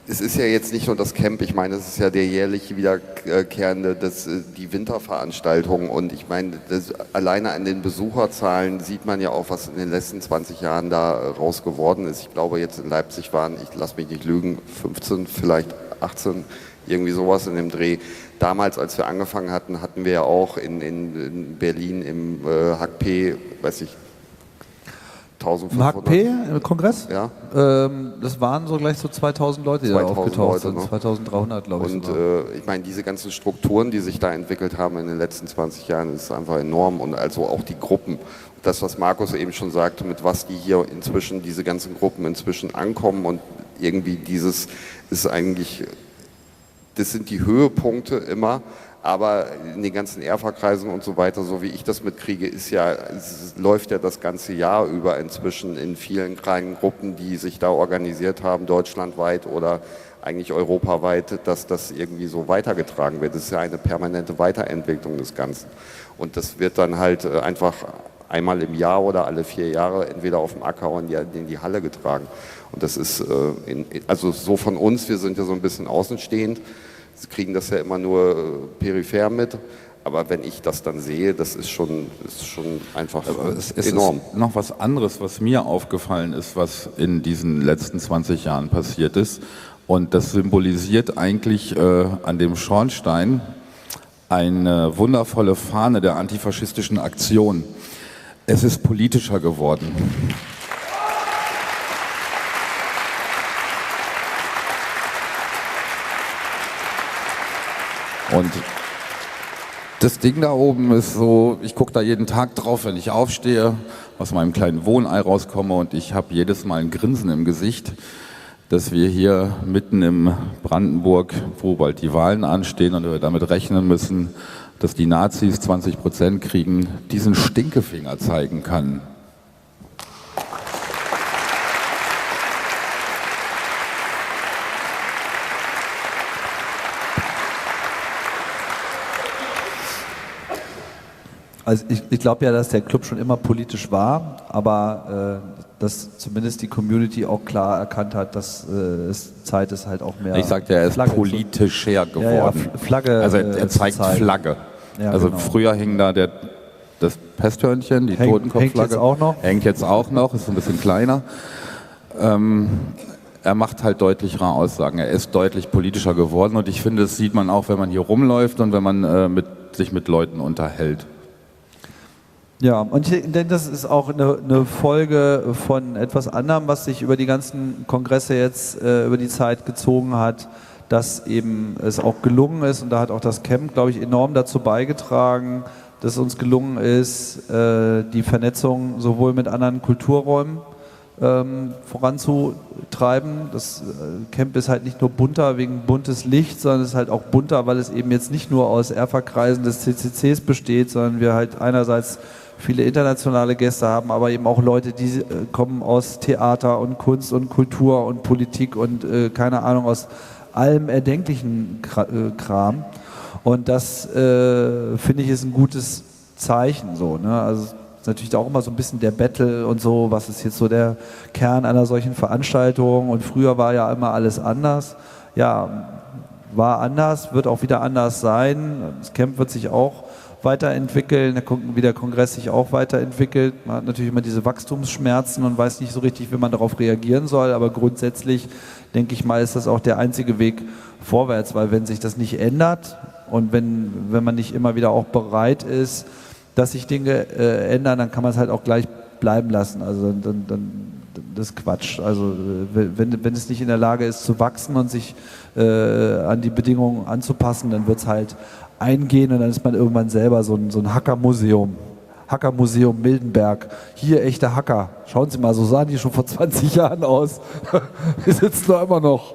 Es ist ja jetzt nicht nur das Camp, ich meine, es ist ja der jährlich wiederkehrende, die Winterveranstaltung und ich meine, alleine an den Besucherzahlen sieht man ja auch, was in den letzten 20 Jahren da raus geworden ist. Ich glaube, jetzt in Leipzig waren, ich lasse mich nicht lügen, 15, vielleicht 18, irgendwie sowas in dem Dreh. Damals, als wir angefangen hatten, hatten wir ja auch in Berlin im HACP, weiß ich, 1500. Im HACP-Kongress? Ja. Das waren so gleich so 2000 Leute, die da aufgetaucht sind. 2300, glaube ich. Und ich meine, diese ganzen Strukturen, die sich da entwickelt haben in den letzten 20 Jahren, ist einfach enorm. Und also auch die Gruppen. Das, was Markus eben schon sagte, mit was die hier inzwischen, diese ganzen Gruppen inzwischen ankommen und irgendwie dieses ist eigentlich, das sind die Höhepunkte immer. Aber in den ganzen Erfa-Kreisen und so weiter, so wie ich das mitkriege, läuft ja das ganze Jahr über inzwischen in vielen kleinen Gruppen, die sich da organisiert haben, deutschlandweit oder eigentlich europaweit, dass das irgendwie so weitergetragen wird. Das ist ja eine permanente Weiterentwicklung des Ganzen. Und das wird dann halt einfach einmal im Jahr oder alle 4 Jahre entweder auf dem Acker oder in die Halle getragen. Und das ist, also so von uns, wir sind ja so ein bisschen außenstehend, Sie kriegen das ja immer nur peripher mit, aber wenn ich das dann sehe, das ist schon einfach es enorm. Ist noch was anderes, was mir aufgefallen ist, was in diesen letzten 20 Jahren passiert ist. Und das symbolisiert eigentlich an dem Schornstein eine wundervolle Fahne der antifaschistischen Aktion. Es ist politischer geworden. Und das Ding da oben ist so, ich gucke da jeden Tag drauf, wenn ich aufstehe, aus meinem kleinen Wohnei rauskomme und ich habe jedes Mal ein Grinsen im Gesicht, dass wir hier mitten im Brandenburg, wo bald die Wahlen anstehen und wir damit rechnen müssen, dass die Nazis 20% kriegen, diesen Stinkefinger zeigen kann. Also ich glaube ja, dass der Club schon immer politisch war, aber dass zumindest die Community auch klar erkannt hat, dass es Zeit ist, halt auch mehr. Ich sagte ja, er ist Flagge politischer geworden. Ja, Flagge. Also er zeigt Flagge. Ja, also genau. Früher hing da das Pesthörnchen, die Totenkopfflagge. Hängt jetzt auch noch. Hängt jetzt auch noch, ist ein bisschen kleiner. Er macht halt deutlichere Aussagen. Er ist deutlich politischer geworden und ich finde, das sieht man auch, wenn man hier rumläuft und wenn man sich mit Leuten unterhält. Ja, und ich denke, das ist auch eine Folge von etwas anderem, was sich über die ganzen Kongresse jetzt über die Zeit gezogen hat, dass eben es auch gelungen ist, und da hat auch das Camp, glaube ich, enorm dazu beigetragen, dass es uns gelungen ist, die Vernetzung sowohl mit anderen Kulturräumen voranzutreiben. Das Camp ist halt nicht nur bunter wegen buntes Licht, sondern es ist halt auch bunter, weil es eben jetzt nicht nur aus Erfa-Kreisen des CCCs besteht, sondern wir halt einerseits viele internationale Gäste haben, aber eben auch Leute, die kommen aus Theater und Kunst und Kultur und Politik und keine Ahnung, aus allem erdenklichen Kram. Und das, finde ich, ist ein gutes Zeichen. So, ne? Also ist natürlich auch immer so ein bisschen der Battle und so, was ist jetzt so der Kern einer solchen Veranstaltung. Und früher war ja immer alles anders. Ja, war anders, wird auch wieder anders sein. Das Camp wird sich auch weiterentwickeln, wie der Kongress sich auch weiterentwickelt. Man hat natürlich immer diese Wachstumsschmerzen und weiß nicht so richtig, wie man darauf reagieren soll, aber grundsätzlich, denke ich mal, ist das auch der einzige Weg vorwärts, weil wenn sich das nicht ändert und wenn man nicht immer wieder auch bereit ist, dass sich Dinge ändern, dann kann man es halt auch gleich bleiben lassen. Also dann das ist Quatsch. Also wenn es nicht in der Lage ist zu wachsen und sich an die Bedingungen anzupassen, dann wird es halt eingehen und dann ist man irgendwann selber so ein Hackermuseum. Hackermuseum Mildenberg. Hier echte Hacker. Schauen Sie mal, so sahen die schon vor 20 Jahren aus. Wir sitzen da immer noch.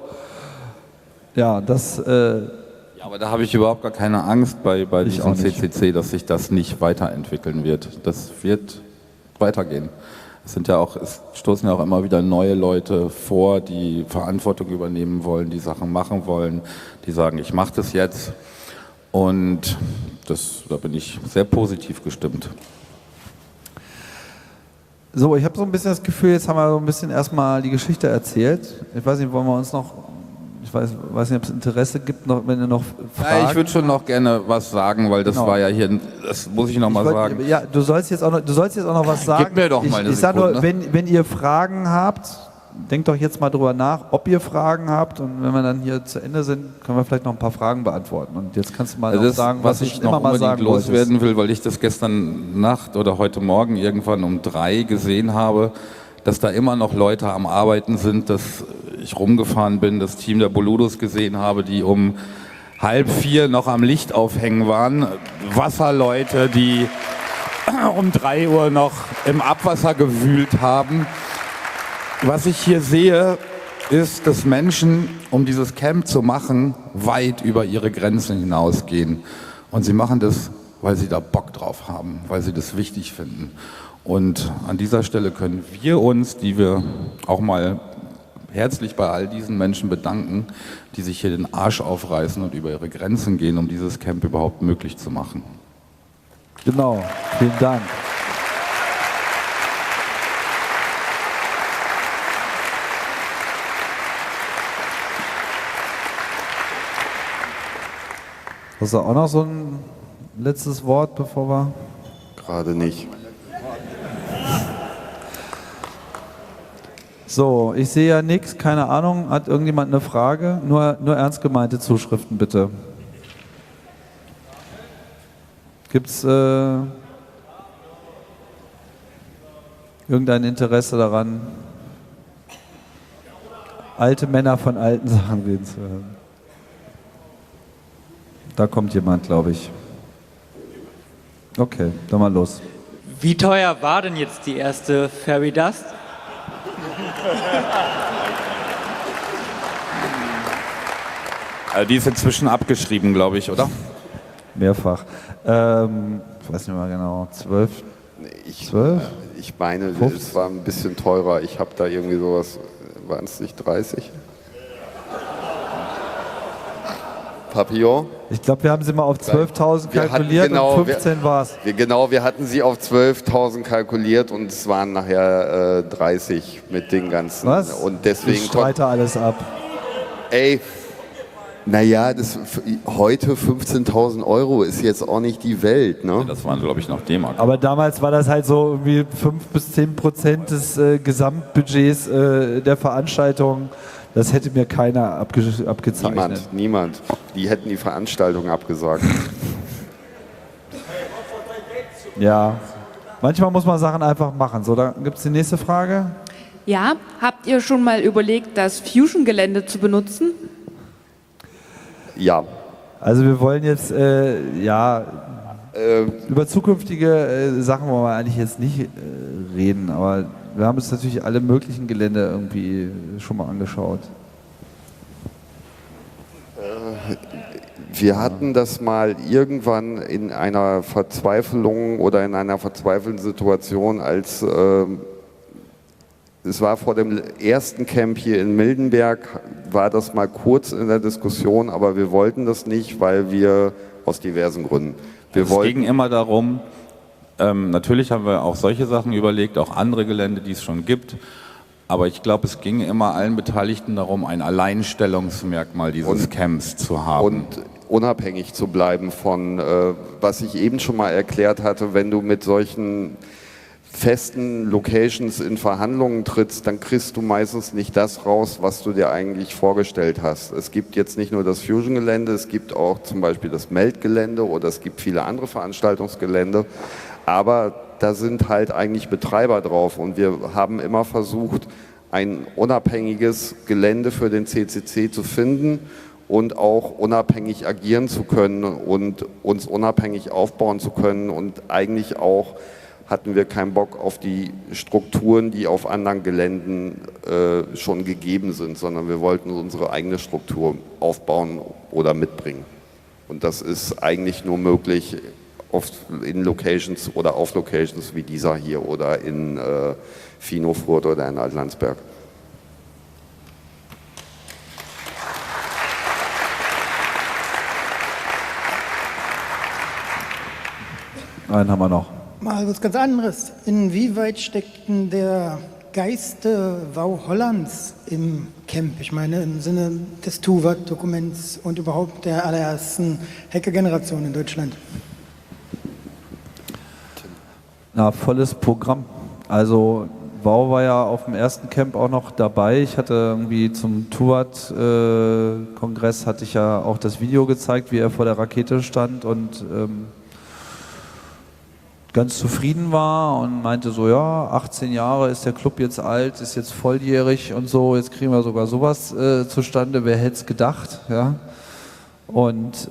Ja, das... Ja, aber da habe ich überhaupt gar keine Angst bei diesem CCC, dass sich das nicht weiterentwickeln wird. Das wird weitergehen. Es stoßen ja auch immer wieder neue Leute vor, die Verantwortung übernehmen wollen, die Sachen machen wollen, die sagen, ich mache das jetzt. Und da bin ich sehr positiv gestimmt. So, ich habe so ein bisschen das Gefühl, jetzt haben wir so ein bisschen erstmal die Geschichte erzählt. Ich weiß nicht, wollen wir uns noch Ich weiß nicht, ob es Interesse gibt, noch, wenn ihr noch Fragen... Ja, ich würde schon noch gerne was sagen, weil das Genau. war ja hier, das muss ich noch mal sagen. Ja, du sollst jetzt auch noch was sagen. Gib mir doch mal eine Ich sag nur, Sekunde. wenn ihr Fragen habt, denkt doch jetzt mal drüber nach, ob ihr Fragen habt, und wenn wir dann hier zu Ende sind, können wir vielleicht noch ein paar Fragen beantworten. Und jetzt kannst du mal noch Das, sagen, was ich du immer noch mal unbedingt sagen wolltest. loswerden will, weil ich das gestern Nacht oder heute Morgen irgendwann um 3 gesehen habe, dass da immer noch Leute am Arbeiten sind, dass ich rumgefahren bin, das Team der Boludos gesehen habe, die um 3:30 noch am Licht aufhängen waren. Wasserleute, die um 3 Uhr noch im Abwasser gewühlt haben. Was ich hier sehe, ist, dass Menschen, um dieses Camp zu machen, weit über ihre Grenzen hinausgehen. Und sie machen das, weil sie da Bock drauf haben, weil sie das wichtig finden. Und an dieser Stelle können wir uns, die wir auch mal herzlich bei all diesen Menschen bedanken, die sich hier den Arsch aufreißen und über ihre Grenzen gehen, um dieses Camp überhaupt möglich zu machen. Genau, vielen Dank. Hast du auch noch so ein letztes Wort, bevor wir... Gerade nicht. So, ich sehe ja nichts, keine Ahnung. Hat irgendjemand eine Frage? Nur ernst gemeinte Zuschriften, bitte. Gibt es irgendein Interesse daran, alte Männer von alten Sachen reden zu hören? Da kommt jemand, glaube ich. Okay, dann mal los. Wie teuer war denn jetzt die erste Fairy Dust? Also die ist inzwischen abgeschrieben, glaube ich, oder? Mehrfach. Ich weiß nicht mal genau. 12? 12? Ich meine, 15? es war ein bisschen teurer. Ich habe da irgendwie sowas, waren es nicht 30? Papillon? Ich glaube, wir haben sie mal auf 12.000 kalkuliert und 15 war es. Wir hatten sie auf 12.000 kalkuliert und es waren nachher 30 mit den ganzen. Was? Und deswegen Ich streite alles ab. Ey, naja, heute 15.000 Euro ist jetzt auch nicht die Welt, ne? Das waren, glaube ich, noch D-Mark. Aber damals war das halt so irgendwie 5-10% des Gesamtbudgets der Veranstaltung. Das hätte mir keiner abgezeichnet. Niemand. Die hätten die Veranstaltung abgesagt. Ja, manchmal muss man Sachen einfach machen. So, dann gibt es die nächste Frage. Ja, habt ihr schon mal überlegt, das Fusion-Gelände zu benutzen? Ja. Also wir wollen jetzt, über zukünftige Sachen wollen wir eigentlich jetzt nicht reden, aber wir haben uns natürlich alle möglichen Gelände irgendwie schon mal angeschaut. Wir hatten das mal irgendwann in einer Verzweiflung oder in einer verzweifelten Situation, als es war vor dem ersten Camp hier in Mildenberg, war das mal kurz in der Diskussion, aber wir wollten das nicht, weil wir aus diversen Gründen. Es ging immer darum, natürlich haben wir auch solche Sachen überlegt, auch andere Gelände, die es schon gibt. Aber ich glaube, es ging immer allen Beteiligten darum, ein Alleinstellungsmerkmal dieses Camps zu haben. Und unabhängig zu bleiben von, was ich eben schon mal erklärt hatte, wenn du mit solchen festen Locations in Verhandlungen trittst, dann kriegst du meistens nicht das raus, was du dir eigentlich vorgestellt hast. Es gibt jetzt nicht nur das Fusion-Gelände, es gibt auch zum Beispiel das Melt-Gelände oder es gibt viele andere Veranstaltungsgelände, aber da sind halt eigentlich Betreiber drauf und wir haben immer versucht, ein unabhängiges Gelände für den CCC zu finden und auch unabhängig agieren zu können und uns unabhängig aufbauen zu können und eigentlich auch hatten wir keinen Bock auf die Strukturen, die auf anderen Geländen schon gegeben sind, sondern wir wollten unsere eigene Struktur aufbauen oder mitbringen. Und das ist eigentlich nur möglich in Locations oder auf Locations wie dieser hier oder in Finofurt oder in Altlandsberg. Einen haben wir noch. Mal was ganz anderes. Inwieweit steckt denn der Geiste Wau Hollands im Camp? Ich meine im Sinne des TUWAT-Dokuments und überhaupt der allerersten Hacker-Generation in Deutschland. Na, volles Programm. Also Wau war ja auf dem ersten Camp auch noch dabei. Ich hatte irgendwie zum TUWAT-Kongress hatte ich ja auch das Video gezeigt, wie er vor der Rakete stand und ganz zufrieden war und meinte so, ja, 18 Jahre ist der Club jetzt alt, ist jetzt volljährig und so, jetzt kriegen wir sogar sowas zustande, wer hätte es gedacht, ja. Und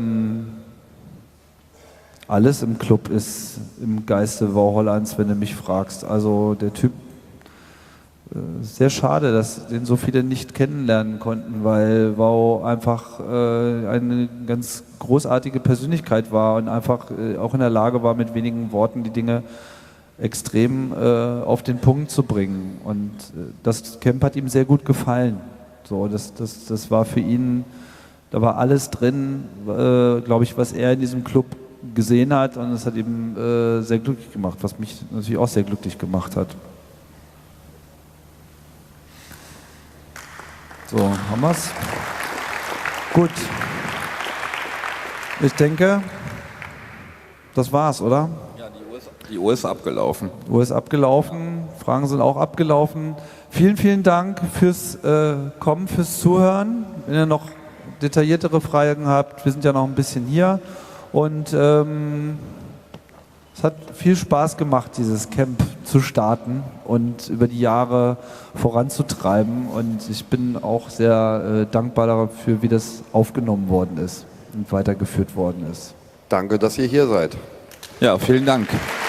alles im Club ist im Geiste Wau Hollands, wenn du mich fragst. Also der Typ, sehr schade, dass den so viele nicht kennenlernen konnten, weil Wau einfach eine ganz großartige Persönlichkeit war und einfach auch in der Lage war, mit wenigen Worten die Dinge extrem auf den Punkt zu bringen. Und das Camp hat ihm sehr gut gefallen. So, das war für ihn, da war alles drin, glaube ich, was er in diesem Club gesehen hat, und das hat ihm sehr glücklich gemacht, was mich natürlich auch sehr glücklich gemacht hat. So, haben wir's? Gut. Ich denke, das war's, oder? Ja, die Uhr ist abgelaufen. Die Uhr ist abgelaufen, Fragen sind auch abgelaufen. Vielen, vielen Dank fürs Kommen, fürs Zuhören. Wenn ihr noch detailliertere Fragen habt, wir sind ja noch ein bisschen hier. Und es hat viel Spaß gemacht, dieses Camp zu starten und über die Jahre voranzutreiben. Und ich bin auch sehr dankbar dafür, wie das aufgenommen worden ist und weitergeführt worden ist. Danke, dass ihr hier seid. Ja, vielen Dank.